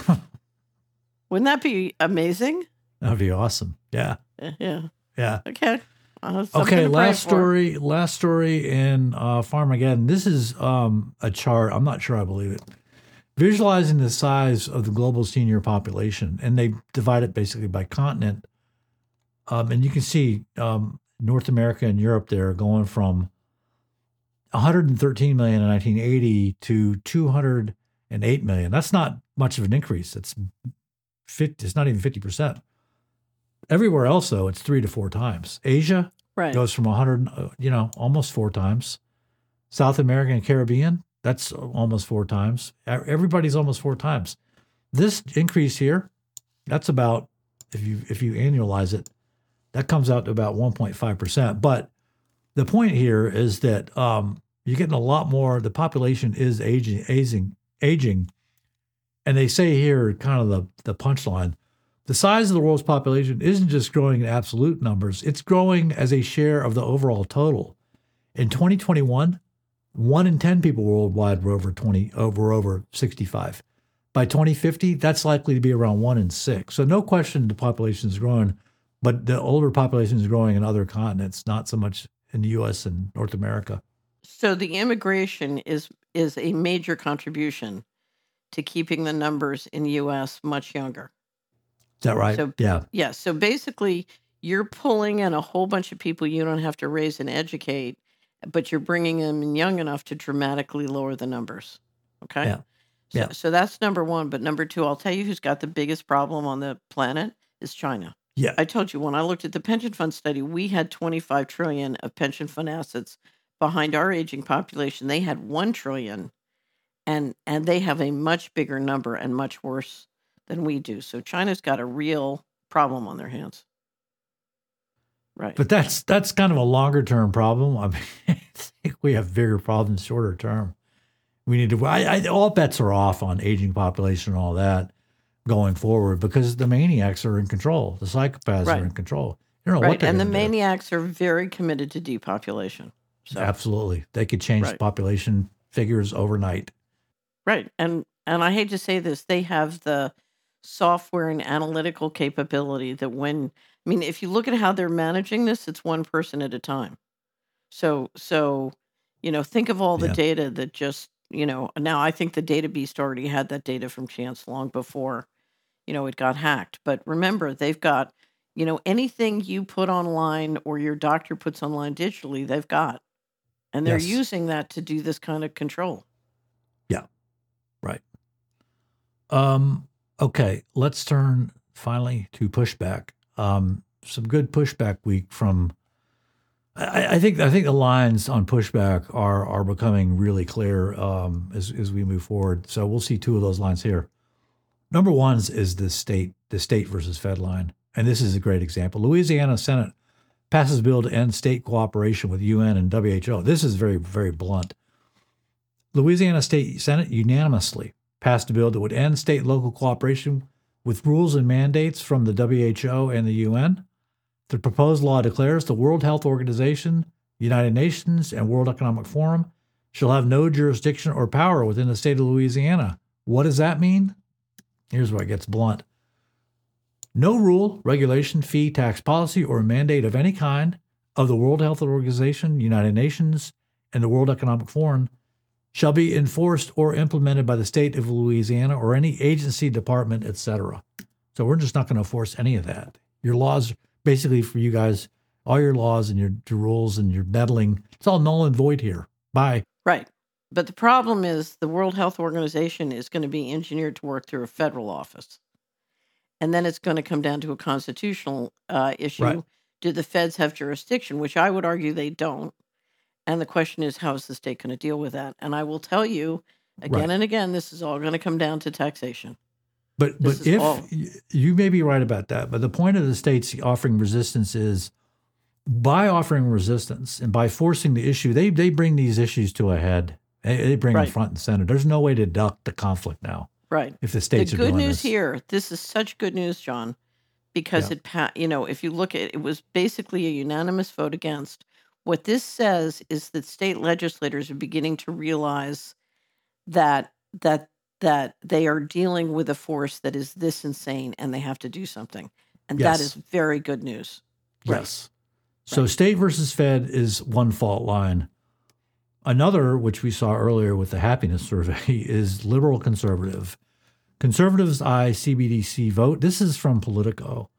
Speaker 1: Wouldn't that be amazing?
Speaker 2: That'd be awesome. Yeah,
Speaker 1: Yeah. yeah.
Speaker 2: yeah.
Speaker 1: Okay. Uh, something
Speaker 2: Okay,
Speaker 1: to pray
Speaker 2: last
Speaker 1: for.
Speaker 2: story. Last story in uh, Farmageddon. This is um, a chart. I'm not sure I believe it. Visualizing the size of the global senior population, and they divide it basically by continent. Um, and you can see um, North America and Europe there going from one hundred thirteen million in nineteen eighty to two hundred eight million. That's not much of an increase. It's fifty, it's not even fifty percent. Everywhere else, though, it's three to four times. Asia
Speaker 1: Right.
Speaker 2: goes from one hundred, uh, you know, almost four times. South America and Caribbean, that's almost four times. E- Everybody's almost four times. This increase here, that's about, if you if you annualize it, that comes out to about one point five percent. But the point here is that um, you're getting a lot more. The population is aging, aging, aging, and they say here, kind of the the punchline: the size of the world's population isn't just growing in absolute numbers; it's growing as a share of the overall total. In twenty twenty-one, one in ten people worldwide were over twenty, over over sixty-five. By twenty fifty, that's likely to be around one in six. So no question the population is growing, but the older population is growing in other continents, not so much in the U S and North America.
Speaker 1: So the immigration is is a major contribution to keeping the numbers in the U S much younger.
Speaker 2: Is that right?
Speaker 1: So-
Speaker 2: yeah.
Speaker 1: Yeah. So basically, you're pulling in a whole bunch of people you don't have to raise and educate, but you're bringing them in young enough to dramatically lower the numbers. Okay.
Speaker 2: Yeah.
Speaker 1: So,
Speaker 2: Yeah.
Speaker 1: so that's number one. But number two, I'll tell you who's got the biggest problem on the planet is China.
Speaker 2: Yeah.
Speaker 1: I told you when I looked at the pension fund study, we had twenty-five trillion of pension fund assets behind our aging population. They had one trillion, and and they have a much bigger number and much worse than we do. So China's got a real problem on their hands. Right.
Speaker 2: But that's that's kind of a longer term problem. I mean, I think we have bigger problems shorter term. We need to. I, I, all bets are off on aging population and all that going forward because the maniacs are in control. The psychopaths
Speaker 1: Right.
Speaker 2: are in control. You don't know
Speaker 1: Right.
Speaker 2: what they're
Speaker 1: And the
Speaker 2: gonna do.
Speaker 1: maniacs are very committed to depopulation. So
Speaker 2: Absolutely, they could change
Speaker 1: Right.
Speaker 2: the population figures overnight.
Speaker 1: right. And and I hate to say this, they have the software and analytical capability that when I mean, if you look at how they're managing this, it's one person at a time. So so, you know, think of all the
Speaker 2: Yeah.
Speaker 1: data that just, you know, now I think the data beast already had that data from Chance long before, you know, it got hacked. But remember, they've got, you know, anything you put online or your doctor puts online digitally, they've got. And they're
Speaker 2: Yes.
Speaker 1: using that to do this kind of control.
Speaker 2: Yeah, right. Um. Okay, let's turn finally to pushback. Um, some good pushback week from. I, I think I think the lines on pushback are are becoming really clear um, as as we move forward. So we'll see two of those lines here. Number one is, is the state the state versus Fed line, and this is a great example. Louisiana Senate passes bill to end state cooperation with U N and W H O. This is very very blunt. Louisiana State Senate unanimously passed a bill that would end state and local cooperation with rules and mandates from the W H O and the U N. The proposed law declares the World Health Organization, United Nations, and World Economic Forum shall have no jurisdiction or power within the state of Louisiana. What does that mean? Here's where it gets blunt. No rule, regulation, fee, tax policy, or mandate of any kind of the World Health Organization, United Nations, and the World Economic Forum shall be enforced or implemented by the state of Louisiana or any agency, department, et cetera. So we're just not going to enforce any of that. Your laws, basically for you guys, all your laws and your, your rules and your meddling, it's all null and void here. Bye.
Speaker 1: Right. But the problem is the World Health Organization is going to be engineered to work through a federal office. And then it's going to come down to a constitutional uh, issue.
Speaker 2: Right.
Speaker 1: Do the feds have jurisdiction? Which I would argue they don't. And the question is, how is the state going to deal with that? And I will tell you again
Speaker 2: Right.
Speaker 1: and again, this is all going to come down to taxation.
Speaker 2: But
Speaker 1: This
Speaker 2: but
Speaker 1: is
Speaker 2: if
Speaker 1: all-
Speaker 2: y- you may be right about that, but the point of the states offering resistance is by offering resistance and by forcing the issue, they they bring these issues to a head. They, they bring them
Speaker 1: Right.
Speaker 2: front and center. There's no way to duck the conflict now
Speaker 1: Right.
Speaker 2: if the
Speaker 1: The
Speaker 2: states are
Speaker 1: good
Speaker 2: doing
Speaker 1: news
Speaker 2: this.
Speaker 1: here, this is such good news, John, because
Speaker 2: Yeah.
Speaker 1: it, pa- you know, if you look at it, was basically a unanimous vote against. What this says is that state legislators are beginning to realize that that that they are dealing with a force that is this insane, and they have to do something, and that
Speaker 2: Yes.
Speaker 1: is very good news. Right.
Speaker 2: Yes. So state versus Fed is one fault line. Another, which we saw earlier with the happiness survey, is liberal conservative. Conservatives I C B D C vote. This is from Politico.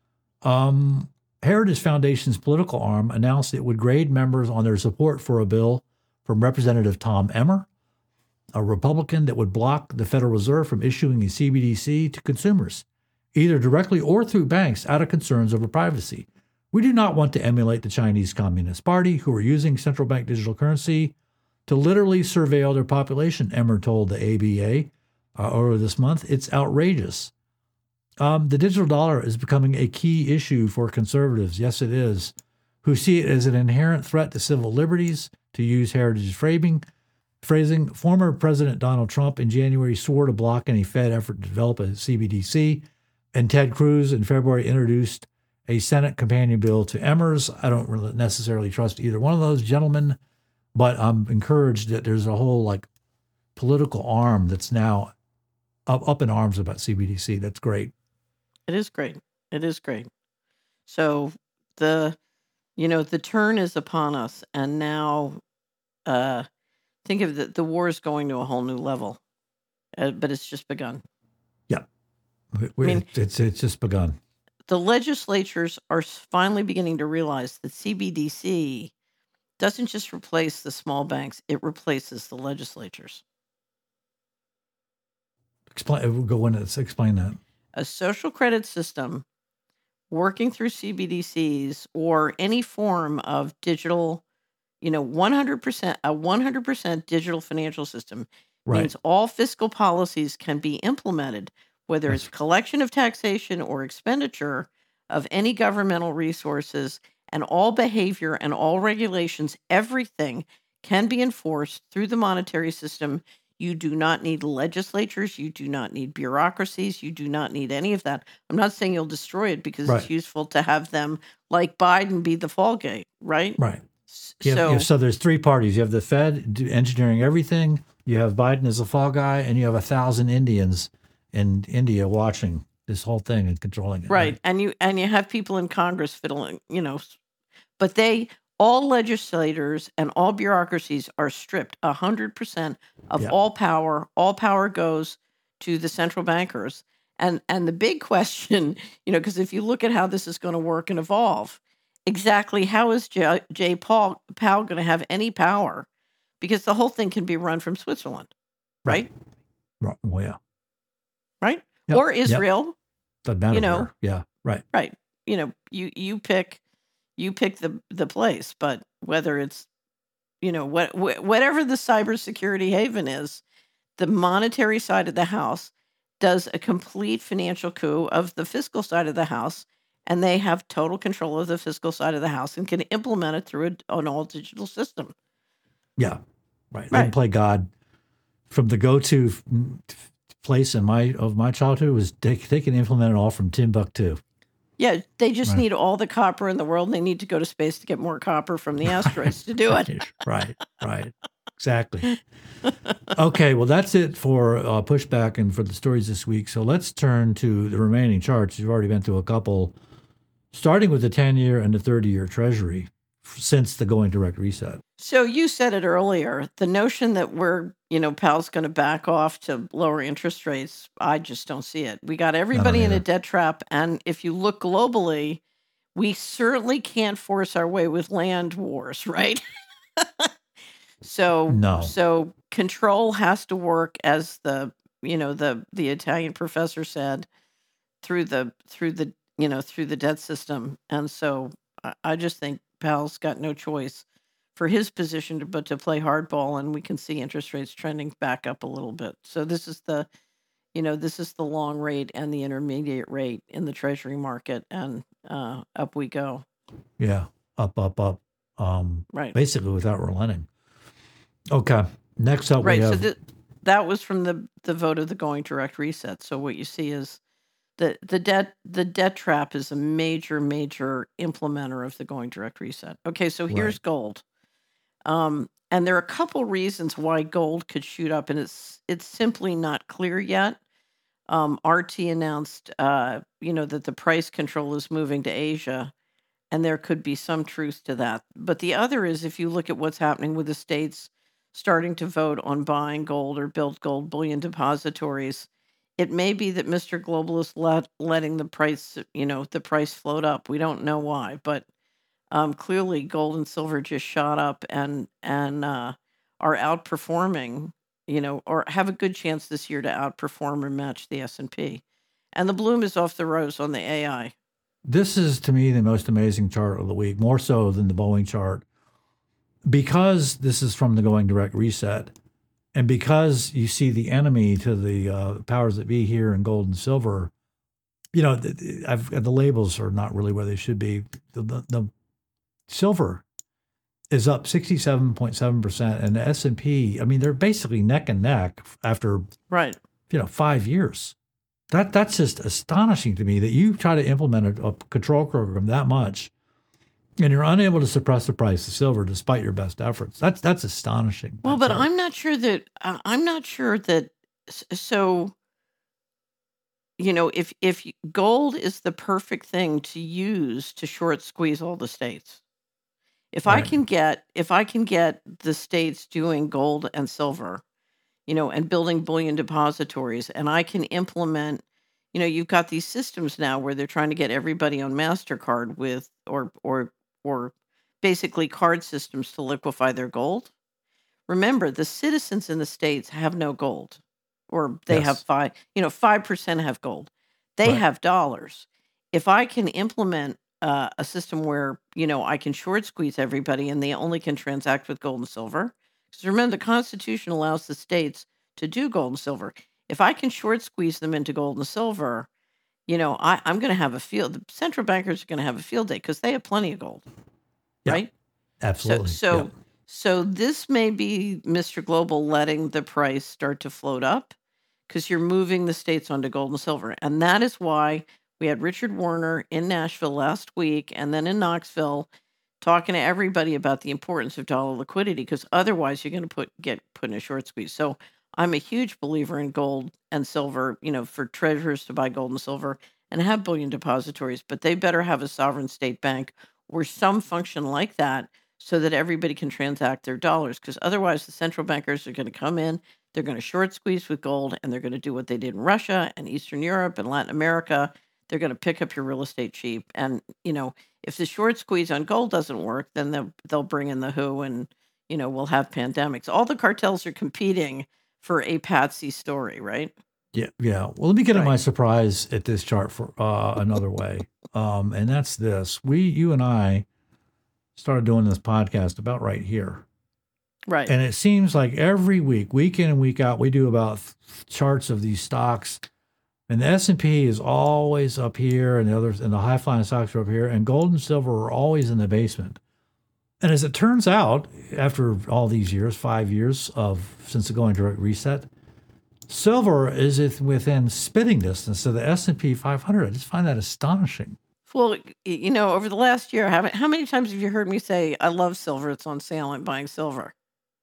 Speaker 2: Um, Heritage Foundation's political arm announced it would grade members on their support for a bill from Representative Tom Emmer, a Republican that would block the Federal Reserve from issuing a C B D C to consumers, either directly or through banks, out of concerns over privacy. We do not want to emulate the Chinese Communist Party, who are using central bank digital currency to literally surveil their population, Emmer told the A B A uh, earlier this month. It's outrageous. Um, the digital dollar is becoming a key issue for conservatives. Yes, it is, who see it as an inherent threat to civil liberties, to use Heritage framing. Phrasing, former President Donald Trump in January swore to block any Fed effort to develop a C B D C, and Ted Cruz in February introduced a Senate companion bill to Emmer's. I don't really necessarily trust either one of those gentlemen, but I'm encouraged that there's a whole like political arm that's now up, up in arms about C B D C. That's great.
Speaker 1: It is great. It is great. So the, you know, the turn is upon us, and now, uh, think of the the war is going to a whole new level, uh, but it's just begun.
Speaker 2: Yeah, we, we,
Speaker 1: mean-
Speaker 2: it's it's just begun.
Speaker 1: The legislatures are s- finally beginning to realize that C B D C doesn't just replace the small banks; it replaces the legislatures.
Speaker 2: Explain. We'll go into this. Explain that.
Speaker 1: A social credit system working through C B D Cs or any form of digital, you know, one hundred percent, a one hundred percent digital financial system
Speaker 2: Right.
Speaker 1: means all fiscal policies can be implemented, whether
Speaker 2: That's-
Speaker 1: it's collection of taxation or expenditure of any governmental resources, and all behavior and all regulations, everything can be enforced through the monetary system. You do not need legislatures. You do not need bureaucracies. You do not need any of that. I'm not saying you'll destroy it because
Speaker 2: Right.
Speaker 1: it's useful to have them, like Biden, be the fallgate, right?
Speaker 2: Right.
Speaker 1: S-
Speaker 2: You have-
Speaker 1: so,
Speaker 2: you have- so there's three parties. You have the Fed do- engineering everything. You have Biden as a fall guy, and you have a thousand Indians in India watching this whole thing and controlling it.
Speaker 1: right, and you and you have people in Congress fiddling, you know, s- but they all legislators and all bureaucracies are stripped one hundred percent of
Speaker 2: Yeah.
Speaker 1: all power. All power goes to the central bankers. And and the big question, you know, because if you look at how this is going to work and evolve, exactly how is J, Jay Paul Powell going to have any power? Because the whole thing can be run from Switzerland, right?
Speaker 2: Right. Well, yeah.
Speaker 1: Right?
Speaker 2: Yep,
Speaker 1: Or
Speaker 2: yep.
Speaker 1: Israel.
Speaker 2: Doesn't matter
Speaker 1: You know,
Speaker 2: where. Yeah. Right.
Speaker 1: Right. You know, you you pick you pick the the place, but whether it's, you know, what wh- whatever the cybersecurity haven is, the monetary side of the house does a complete financial coup of the fiscal side of the house, and they have total control of the fiscal side of the house and can implement it through a, an all digital system.
Speaker 2: Yeah. Right. They can
Speaker 1: Right.
Speaker 2: play God. From the go-to f- m- f- place in my of my childhood was they, they can implement it all from Timbuktu.
Speaker 1: Yeah, they just
Speaker 2: Right.
Speaker 1: need all the copper in the world, and they need to go to space to get more copper from the asteroids to do it.
Speaker 2: Right. Right. Exactly. Okay. Well, that's it for uh, pushback and for the stories this week. So let's turn to the remaining charts. You've already been through a couple, starting with the ten-year and the thirty-year Treasury f- since the going direct reset.
Speaker 1: So you said it earlier, the notion that we're, you know, Powell's going to back off to lower interest rates, I just don't see it. We got everybody in a
Speaker 2: either.
Speaker 1: debt trap. And if you look globally, we certainly can't force our way with land wars, right? so,
Speaker 2: No.
Speaker 1: so control has to work, as the, you know, the, the Italian professor said, through the, through the, you know, through the debt system. And so I, I just think Powell's got no choice for his position to, but to play hardball, and we can see interest rates trending back up a little bit. So this is the, you know, this is the long rate and the intermediate rate in the treasury market, and uh, up we go.
Speaker 2: Yeah. Up, up, up. Um,
Speaker 1: Right.
Speaker 2: basically without relenting. Okay. Next up,
Speaker 1: Right.
Speaker 2: we
Speaker 1: So
Speaker 2: have
Speaker 1: th- that was from the the vote of the going direct reset. So what you see is the the debt the debt trap is a major major implementer of the going direct reset. Okay. So here's
Speaker 2: Right.
Speaker 1: gold. Um, and there are a couple reasons why gold could shoot up, and it's it's simply not clear yet. Um, R T announced, uh, you know, that the price control is moving to Asia, and there could be some truth to that. But the other is, if you look at what's happening with the states starting to vote on buying gold or build gold bullion depositories, it may be that Mister Global is let, letting the price, you know, the price float up. We don't know why, but um, clearly gold and silver just shot up and and uh, are outperforming, you know, or have a good chance this year to outperform or match the S and P. And the bloom is off the rose on the A I.
Speaker 2: This is, to me, the most amazing chart of the week, more so than the Boeing chart, because this is from the going direct reset, and because you see the enemy to the uh, powers that be here in gold and silver. You know, the, the- I've, the labels are not really where they should be. The, the, the silver is up sixty-seven point seven percent, and the S and P, I mean, they're basically neck and neck after,
Speaker 1: Right.
Speaker 2: you know, five years. That that's just astonishing to me that you try to implement a, a control program that much, and you're unable to suppress the price of silver despite your best efforts. That's that's astonishing.
Speaker 1: Well,
Speaker 2: That's
Speaker 1: but
Speaker 2: a-
Speaker 1: I'm not sure that uh, I'm not sure that s- so you know, if if y- gold is the perfect thing to use to short squeeze all the states. If I
Speaker 2: Right.
Speaker 1: can get if I can get the states doing gold and silver, you know, and building bullion depositories, and I can implement, you know, you've got these systems now where they're trying to get everybody on MasterCard with or or or basically card systems to liquefy their gold. Remember, the citizens in the states have no gold, or they have
Speaker 2: Yes.
Speaker 1: five, you know, five percent have gold. They
Speaker 2: Right.
Speaker 1: have dollars. if I can implement uh, a system where, you know, I can short squeeze everybody and they only can transact with gold and silver, because remember, the Constitution allows the states to do gold and silver. If I can short squeeze them into gold and silver, you know, I, I'm going to have a field. The central bankers are going to have a field day because they have plenty of gold,
Speaker 2: Yeah,
Speaker 1: right?
Speaker 2: absolutely.
Speaker 1: So, so,
Speaker 2: Yeah.
Speaker 1: so this may be Mister Global letting the price start to float up because you're moving the states onto gold and silver, and that is why we had Richard Warner in Nashville last week, and then in Knoxville, talking to everybody about the importance of dollar liquidity, because otherwise you're going to put get put in a short squeeze. So I'm a huge believer in gold and silver, you know, for treasurers to buy gold and silver and have bullion depositories, but they better have a sovereign state bank or some function like that so that everybody can transact their dollars, because otherwise the central bankers are going to come in, they're going to short squeeze with gold, and they're going to do what they did in Russia and Eastern Europe and Latin America. They're going to pick up your real estate cheap. And, you know, if the short squeeze on gold doesn't work, then they'll, they'll bring in the W H O and, you know, we'll have pandemics. All the cartels are competing for a patsy story, right?
Speaker 2: Yeah, yeah. Well, let me get at
Speaker 1: Right.
Speaker 2: my surprise at this chart for uh, another way, um, and that's this: we, you, and I started doing this podcast about right here,
Speaker 1: Right.
Speaker 2: and it seems like every week, week in and week out, we do about th- charts of these stocks, and the S and P is always up here, and the others, and the high flying stocks are up here, and gold and silver are always in the basement. And as it turns out, after all these years, five years of since the going direct reset, silver is within spitting distance of the S and P five hundred. I just find that astonishing.
Speaker 1: Well, y- you know, over the last year, how, how many times have you heard me say, I love silver, it's on sale, I'm buying silver?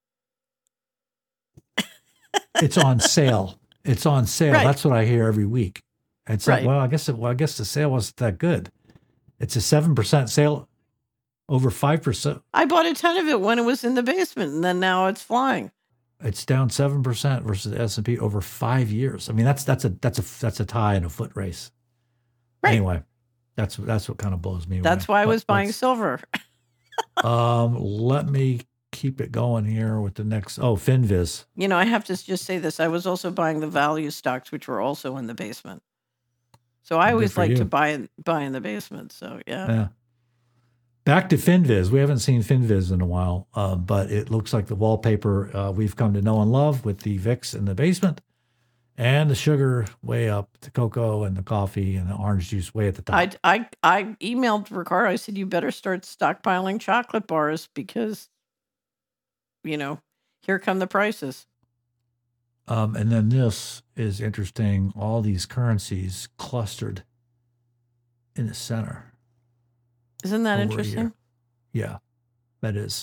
Speaker 2: It's on sale. It's on sale.
Speaker 1: Right.
Speaker 2: That's what I hear every week. It's like,
Speaker 1: Right.
Speaker 2: well, I guess it, well, I guess the sale wasn't that good. It's a seven percent sale, over five percent.
Speaker 1: I bought a ton of it when it was in the basement, and then now it's flying.
Speaker 2: It's down seven percent versus the S and P over five years. I mean, that's that's a that's a that's a tie in a foot race.
Speaker 1: Right.
Speaker 2: Anyway, that's that's what kind of blows me away.
Speaker 1: That's why I
Speaker 2: But
Speaker 1: was buying
Speaker 2: let's-
Speaker 1: silver.
Speaker 2: Um, let me keep it going here with the next. Oh, Finviz.
Speaker 1: You know, I have to just say this. I was also buying the value stocks, which were also in the basement. So I
Speaker 2: Good
Speaker 1: always
Speaker 2: for
Speaker 1: like
Speaker 2: you.
Speaker 1: to buy in- buy in the basement. So yeah.
Speaker 2: Yeah. Back to Finviz. We haven't seen Finviz in a while, uh, but it looks like the wallpaper uh, we've come to know and love with the V I X in the basement and the sugar way up, the cocoa and the coffee and the orange juice way at the top.
Speaker 1: I, I, I emailed Ricardo. I said, you better start stockpiling chocolate bars because, you know, here come the prices.
Speaker 2: Um, and then this is interesting. All these currencies clustered in the center.
Speaker 1: Isn't that
Speaker 2: over
Speaker 1: interesting?
Speaker 2: here. Yeah, that is.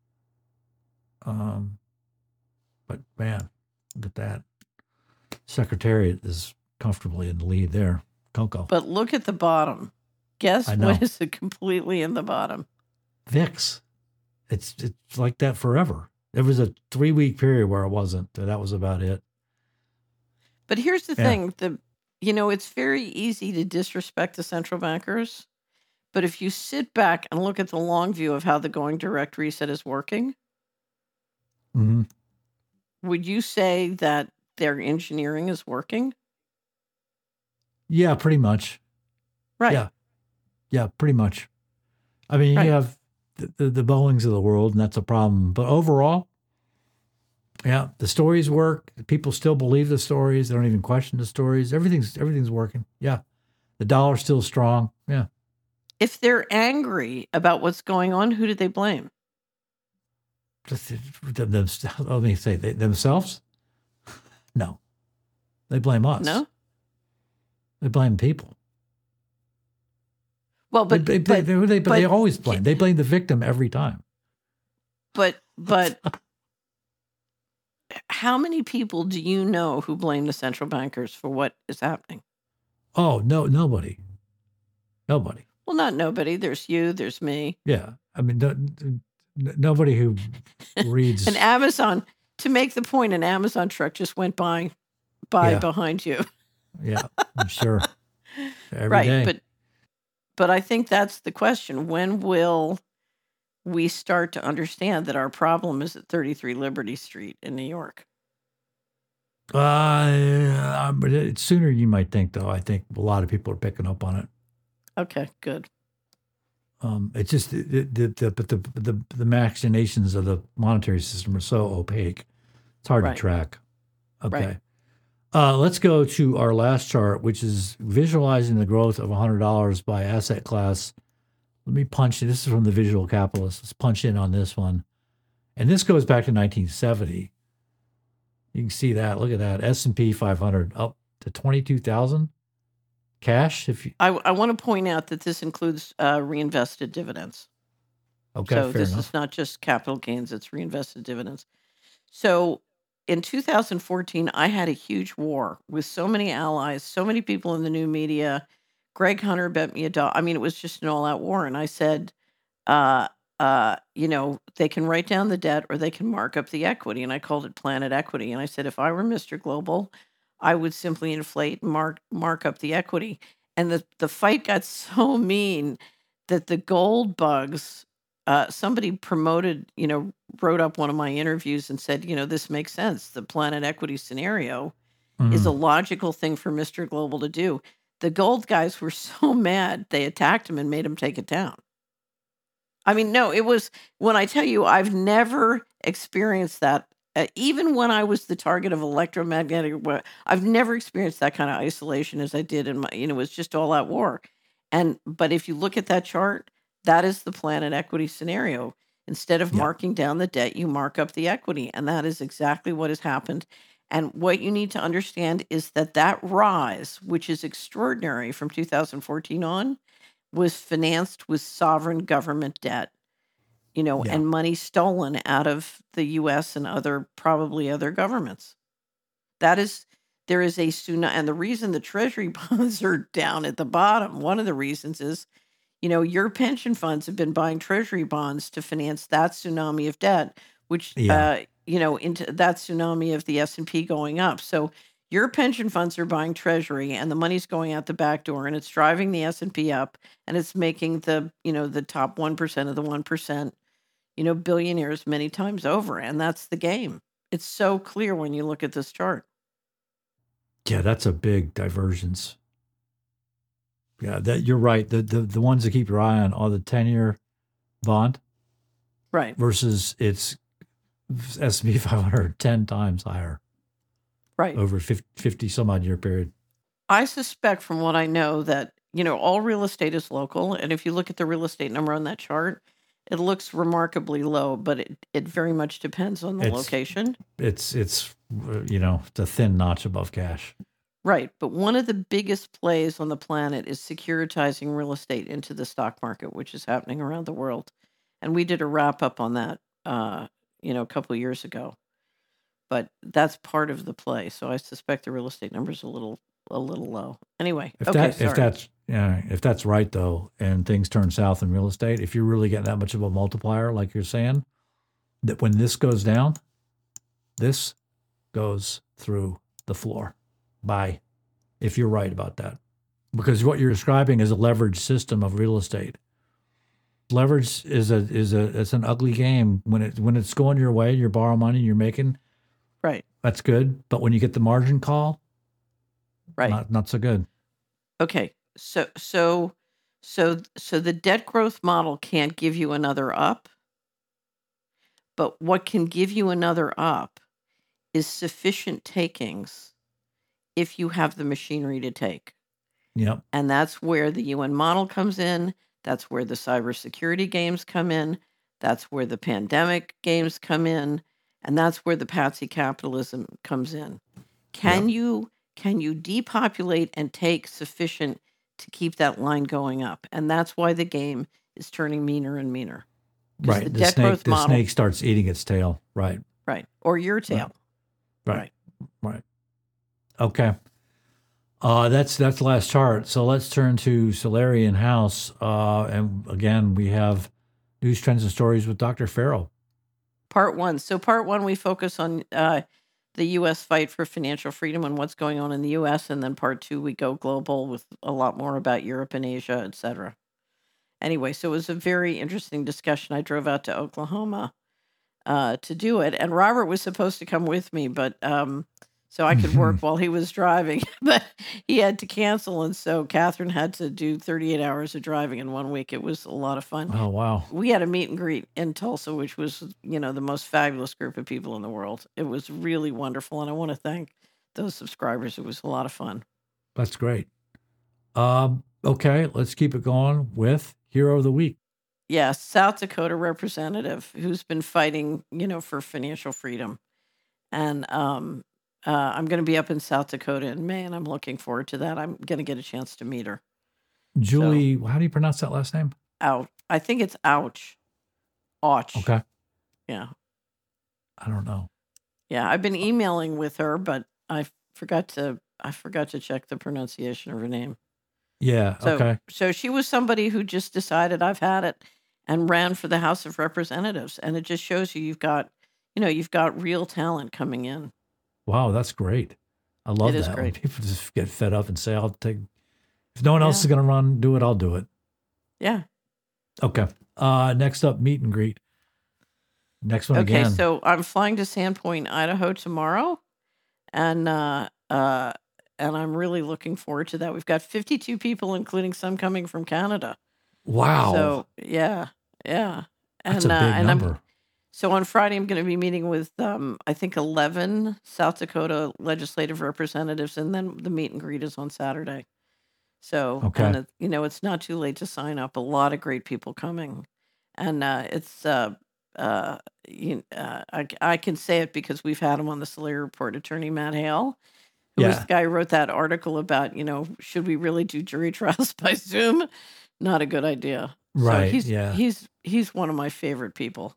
Speaker 2: Um, but man, look at that. Secretariat is comfortably in the lead there. Coco.
Speaker 1: But look at the bottom. Guess
Speaker 2: I know.
Speaker 1: what is it completely in the bottom?
Speaker 2: V I X. It's it's like that forever. There was a three week period where it wasn't. That was about it.
Speaker 1: But here's the
Speaker 2: Yeah.
Speaker 1: thing, the you know, it's very easy to disrespect the central bankers. But if you sit back and look at the long view of how the going direct reset is working,
Speaker 2: hmm
Speaker 1: would you say that their engineering is working?
Speaker 2: Yeah, pretty much.
Speaker 1: Right.
Speaker 2: Yeah. Yeah, pretty much. I mean,
Speaker 1: Right.
Speaker 2: you have the, the, the Boeings of the world, and that's a problem. But overall, yeah, the stories work. People still believe the stories. They don't even question the stories. Everything's everything's working. Yeah. The dollar's still strong. Yeah.
Speaker 1: If they're angry about what's going on, who do they blame?
Speaker 2: Just them, them, let me say, they, themselves? No. They blame us.
Speaker 1: No?
Speaker 2: They blame people.
Speaker 1: Well, but
Speaker 2: they, they,
Speaker 1: but,
Speaker 2: they, they, but they
Speaker 1: but-
Speaker 2: always blame. They blame the victim every time.
Speaker 1: but but how many people do you know who blame the central bankers for what is happening?
Speaker 2: Oh, no, nobody. Nobody.
Speaker 1: Well, not nobody. There's you, there's me.
Speaker 2: Yeah. I mean, no, n- nobody who reads.
Speaker 1: And Amazon, to make the point, an Amazon truck just went by by
Speaker 2: Yeah.
Speaker 1: behind you.
Speaker 2: Yeah, I'm sure. Every
Speaker 1: right.
Speaker 2: day.
Speaker 1: But but I think that's the question. When will we start to understand that our problem is at thirty-three Liberty Street in New York?
Speaker 2: Uh, but it's sooner you might think, though. I think a lot of people are picking up on it.
Speaker 1: Okay, good.
Speaker 2: Um, it's just the the, the but the, the the machinations of the monetary system are so opaque. It's hard
Speaker 1: Right.
Speaker 2: to track. Okay.
Speaker 1: Right.
Speaker 2: Uh, let's go to our last chart, which is visualizing the growth of one hundred dollars by asset class. Let me punch in. This is from the Visual Capitalist. Let's punch in on this one. And this goes back to nineteen seventy. You can see that. Look at that. S and P five hundred up to twenty-two thousand cash. If you,
Speaker 1: I, I want to point out that this includes uh, reinvested dividends.
Speaker 2: okay,
Speaker 1: So
Speaker 2: fair
Speaker 1: this
Speaker 2: enough.
Speaker 1: is not just capital gains, it's reinvested dividends. So in two thousand fourteen, I had a huge war with so many allies, so many people in the new media. Greg Hunter bet me a dollar. I mean, it was just an all-out war. And I said, uh, uh, you know, they can write down the debt or they can mark up the equity. And I called it Planet Equity. And I said, if I were Mister Global, I would simply inflate and mark mark up the equity. And the, the fight got so mean that the gold bugs, uh, somebody promoted, you know, wrote up one of my interviews and said, you know, this makes sense. The Planet Equity scenario is a
Speaker 2: Mhm.
Speaker 1: logical thing for Mister Global to do. The gold guys were so mad, they attacked him and made him take it down. I mean, no, it was when I tell you, I've never experienced that. Uh, even when I was the target of electromagnetic, wa- I've never experienced that kind of isolation as I did in my, you know, it was just all out war. And, but if you look at that chart, that is the Planet Equity scenario. Instead of
Speaker 2: Yeah.
Speaker 1: marking down the debt, you mark up the equity. And that is exactly what has happened. And what you need to understand is that that rise, which is extraordinary from two thousand fourteen on, was financed with sovereign government debt, you know,
Speaker 2: Yeah.
Speaker 1: and money stolen out of the U S and other, probably other governments. That is, there is a tsunami. And the reason the treasury bonds are down at the bottom, one of the reasons is, you know, your pension funds have been buying treasury bonds to finance that tsunami of debt, which,
Speaker 2: Yeah.
Speaker 1: uh, you know, into that tsunami of the S and P going up. So your pension funds are buying treasury and the money's going out the back door and it's driving the S and P up and it's making the, you know, the top one percent of the one percent, you know, billionaires many times over. And that's the game. It's so clear when you look at this chart.
Speaker 2: Yeah, that's a big divergence. Yeah, that you're right. The the, the ones to keep your eye on are the ten-year bond
Speaker 1: Right.
Speaker 2: versus its S and P five hundred ten times higher
Speaker 1: Right.
Speaker 2: over fifty, fifty some odd year period.
Speaker 1: I suspect from what I know that, you know, all real estate is local. And if you look at the real estate number on that chart, it looks remarkably low, but it, it very much depends on the
Speaker 2: It's-
Speaker 1: location.
Speaker 2: It's it's uh, you know, it's a thin notch above cash.
Speaker 1: Right. But one of the biggest plays on the planet is securitizing real estate into the stock market, which is happening around the world. And we did a wrap up on that, uh, you know, a couple of years ago. But that's part of the play. So I suspect the real estate number is a little a little low. Anyway,
Speaker 2: If
Speaker 1: okay,
Speaker 2: that
Speaker 1: sorry.
Speaker 2: if that's yeah, if that's right though, and things turn south in real estate, if you're really getting that much of a multiplier, like you're saying, that when this goes down, this goes through the floor. Bye. If you're right about that. Because what you're describing is a leveraged system of real estate. Leverage is a is a it's an ugly game. When it when it's going your way, you're borrowing money, you're making,
Speaker 1: Right.
Speaker 2: that's good. But when you get the margin call,
Speaker 1: Right.
Speaker 2: not not so good.
Speaker 1: Okay. So so so so the debt growth model can't give you another up. But what can give you another up is sufficient takings if you have the machinery to take.
Speaker 2: Yep.
Speaker 1: And that's where the U N model comes in. That's where the cybersecurity games come in. That's where the pandemic games come in. And that's where the patsy capitalism comes in. Can you can you depopulate and take sufficient to keep that line going up? And that's why the game is turning meaner and meaner. 'Cause
Speaker 2: Right.
Speaker 1: the
Speaker 2: The
Speaker 1: debt
Speaker 2: snake
Speaker 1: growth
Speaker 2: the
Speaker 1: model-
Speaker 2: snake starts eating its tail. Right.
Speaker 1: Right. Or your tail.
Speaker 2: Right. Right. Okay. Uh, that's that's the last chart. So let's turn to Solarian House. Uh, and again, we have news, trends, and stories with Doctor Farrell.
Speaker 1: Part one. So part one, we focus on uh, the U S fight for financial freedom and what's going on in the U S. And then part two, we go global with a lot more about Europe and Asia, et cetera. Anyway, so it was a very interesting discussion. I drove out to Oklahoma uh, to do it. And Robert was supposed to come with me, but um, so I could work while he was driving, but he had to cancel. And so Catherine had to do thirty-eight hours of driving in one week. It was a lot of fun.
Speaker 2: Oh, wow.
Speaker 1: We had a meet and greet in Tulsa, which was, you know, the most fabulous group of people in the world. It was really wonderful. And I want to thank those subscribers. It was a lot of fun.
Speaker 2: That's great. Um, okay, let's keep it going with Hero of the Week.
Speaker 1: Yeah, South Dakota representative who's been fighting, you know, for financial freedom. And um, uh, I'm going to be up in South Dakota in May, and I'm looking forward to that. I'm going to get a chance to meet her.
Speaker 2: Julie, how do you pronounce that last name?
Speaker 1: Out. I think it's Ouch. Ouch.
Speaker 2: Okay.
Speaker 1: Yeah.
Speaker 2: I don't know.
Speaker 1: Yeah, I've been emailing with her, but I forgot to I forgot to check the pronunciation of her name.
Speaker 2: Yeah,
Speaker 1: So,
Speaker 2: okay.
Speaker 1: so she was somebody who just decided I've had it and ran for the House of Representatives, and it just shows you you've got, you know, you've got real talent coming in.
Speaker 2: Wow, that's great. I love
Speaker 1: It is
Speaker 2: that. When
Speaker 1: great.
Speaker 2: people just get fed up and say, I'll take, if no one else
Speaker 1: Yeah.
Speaker 2: is going to run, do it, I'll do it.
Speaker 1: Yeah.
Speaker 2: Okay. Uh, next up, meet and greet. Next one
Speaker 1: Okay,
Speaker 2: again.
Speaker 1: so I'm flying to Sandpoint, Idaho tomorrow, and uh, uh, and I'm really looking forward to that. We've got fifty-two people, including some coming from Canada.
Speaker 2: Wow.
Speaker 1: So yeah, yeah, and
Speaker 2: That's a big
Speaker 1: uh, and
Speaker 2: number.
Speaker 1: I'm so on Friday I'm going to be meeting with um, I think eleven South Dakota legislative representatives, and then the meet and greet is on Saturday. So
Speaker 2: Okay.
Speaker 1: and it, you know it's not too late to sign up. A lot of great people coming, and uh, it's uh, uh, you, uh, I I can say it because we've had him on the Solari Report. Attorney Matt Hale, who was
Speaker 2: Yeah.
Speaker 1: the guy who wrote that article about, you know, should we really do jury trials by Zoom? Not a good idea.
Speaker 2: Right,
Speaker 1: So he's
Speaker 2: yeah.
Speaker 1: he's he's one of my favorite people.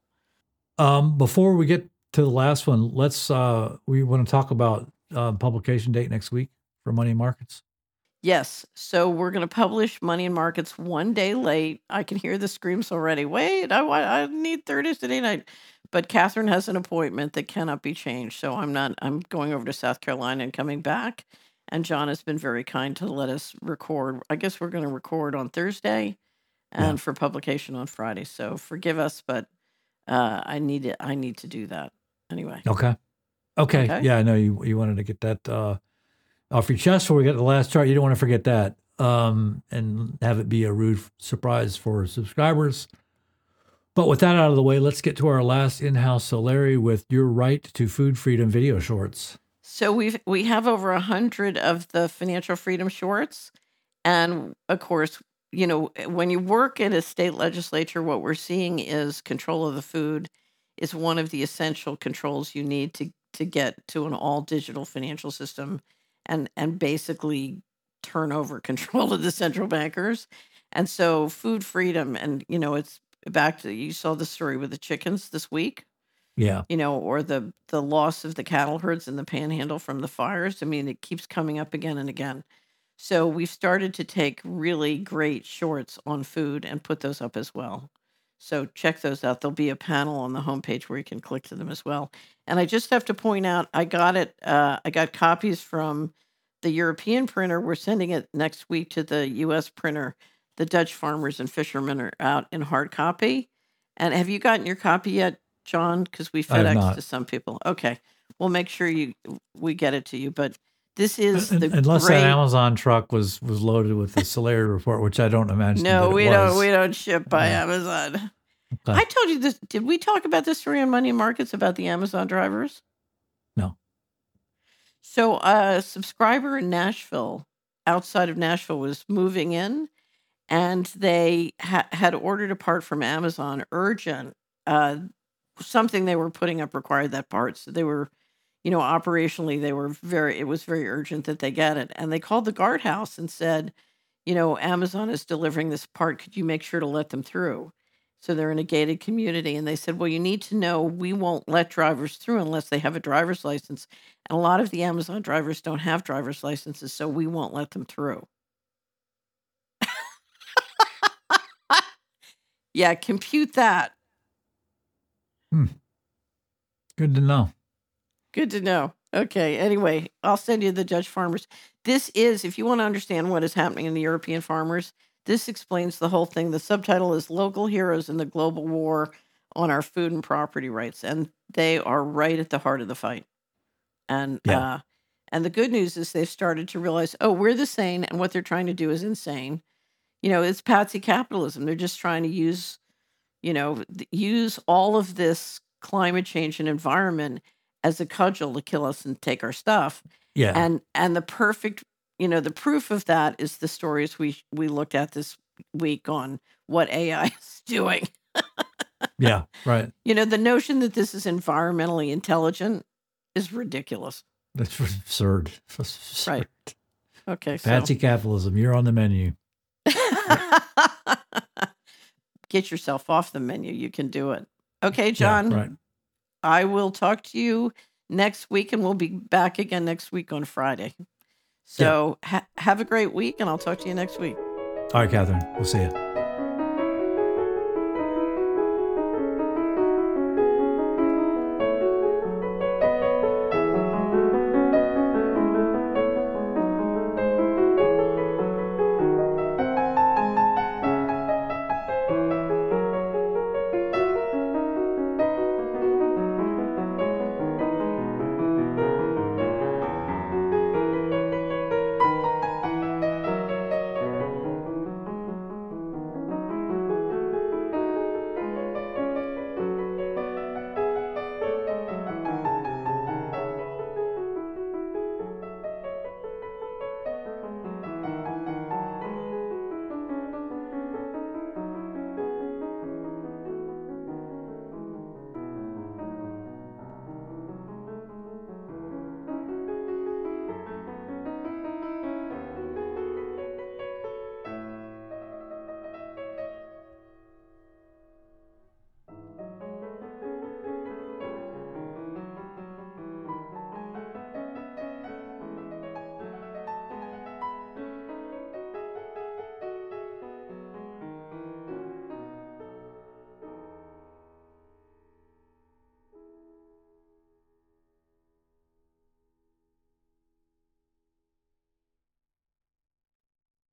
Speaker 2: Um, before we get to the last one, let's, uh, we want to talk about uh, publication date next week for Money and Markets.
Speaker 1: Yes. So we're going to publish Money and Markets one day late. I can hear the screams already. Wait, I want I need Thursday night. But Catherine has an appointment that cannot be changed. So I'm not I'm going over to South Carolina and coming back. And John has been very kind to let us record. I guess we're going to record on Thursday and
Speaker 2: Yeah.
Speaker 1: for publication on Friday. So forgive us, but uh, I need it. I need to do that anyway.
Speaker 2: Okay. Okay.
Speaker 1: Okay.
Speaker 2: Yeah, I know you, you wanted to get that uh, off your chest before we get to the last chart. You don't want to forget that um, and have it be a rude surprise for subscribers. But with that out of the way, let's get to our last in-house Solari with Your Right to Food Freedom video shorts.
Speaker 1: So we've we have over a hundred of the financial freedom shorts, and of course, you know, when you work in a state legislature, what we're seeing is control of the food is one of the essential controls you need to to get to an all digital financial system, and and basically turn over control of the central bankers. And so, food freedom, and you know, it's back to you saw the story with the chickens this week.
Speaker 2: Yeah.
Speaker 1: You know, or the the loss of the cattle herds in the panhandle from the fires. I mean, it keeps coming up again and again. So we've started to take really great shorts on food and put those up as well. So check those out. There'll be a panel on the homepage where you can click to them as well. And I just have to point out, I got it. Uh, I got copies from the European printer. We're sending it next week to the U S printer. The Dutch farmers and fishermen are out in hard copy. And have you gotten your copy yet, John? Because we
Speaker 2: I have
Speaker 1: FedEx
Speaker 2: not.
Speaker 1: to some people. Okay, we'll make sure you we get it to you. But this is
Speaker 2: Un-
Speaker 1: the
Speaker 2: Unless
Speaker 1: great.
Speaker 2: that Amazon truck was was loaded with the Solari report, which I don't imagine.
Speaker 1: No,
Speaker 2: that it
Speaker 1: we
Speaker 2: was.
Speaker 1: don't. We don't ship by
Speaker 2: Yeah.
Speaker 1: Amazon.
Speaker 2: Okay.
Speaker 1: I told you this. Did we talk about this story on Money and Markets about the Amazon drivers?
Speaker 2: No.
Speaker 1: So a subscriber in Nashville, outside of Nashville, was moving in, and they ha- had ordered a part from Amazon, urgent. Uh, something they were putting up required that part, so they were, you know, operationally they were very. It was very urgent that they get it, and they called the guardhouse and said, you know, Amazon is delivering this part. Could you make sure to let them through? So they're in a gated community, and they said, well, you need to know we won't let drivers through unless they have a driver's license. And a lot of the Amazon drivers don't have driver's licenses, so we won't let them through. Yeah, compute that.
Speaker 2: Good to know.
Speaker 1: Good to know. Okay, anyway, I'll send you the Dutch farmers. This is, if you want to understand what is happening in the European farmers, this explains the whole thing. The subtitle is Local Heroes in the Global War on Our Food and Property Rights. And they are right at the heart of the fight. And
Speaker 2: Yeah.
Speaker 1: uh, And the good news is they've started to realize, oh, we're the sane, and what they're trying to do is insane. You know, it's patsy capitalism. They're just trying to use, you know, th- use all of this climate change and environment as a cudgel to kill us and take our stuff.
Speaker 2: Yeah.
Speaker 1: And and the perfect, you know, the proof of that is the stories we we looked at this week on what A I is doing.
Speaker 2: Yeah, right.
Speaker 1: You know, the notion that this is environmentally intelligent is ridiculous.
Speaker 2: That's absurd. absurd.
Speaker 1: Right. Okay. So
Speaker 2: Patsy capitalism, you're on the menu.
Speaker 1: get yourself off the menu. You can do it. Okay, John.
Speaker 2: Yeah, right.
Speaker 1: I will talk to you next week, and we'll be back again next week on Friday. So ha- have a great week, and I'll talk to you next week.
Speaker 2: All right, Catherine. We'll see you.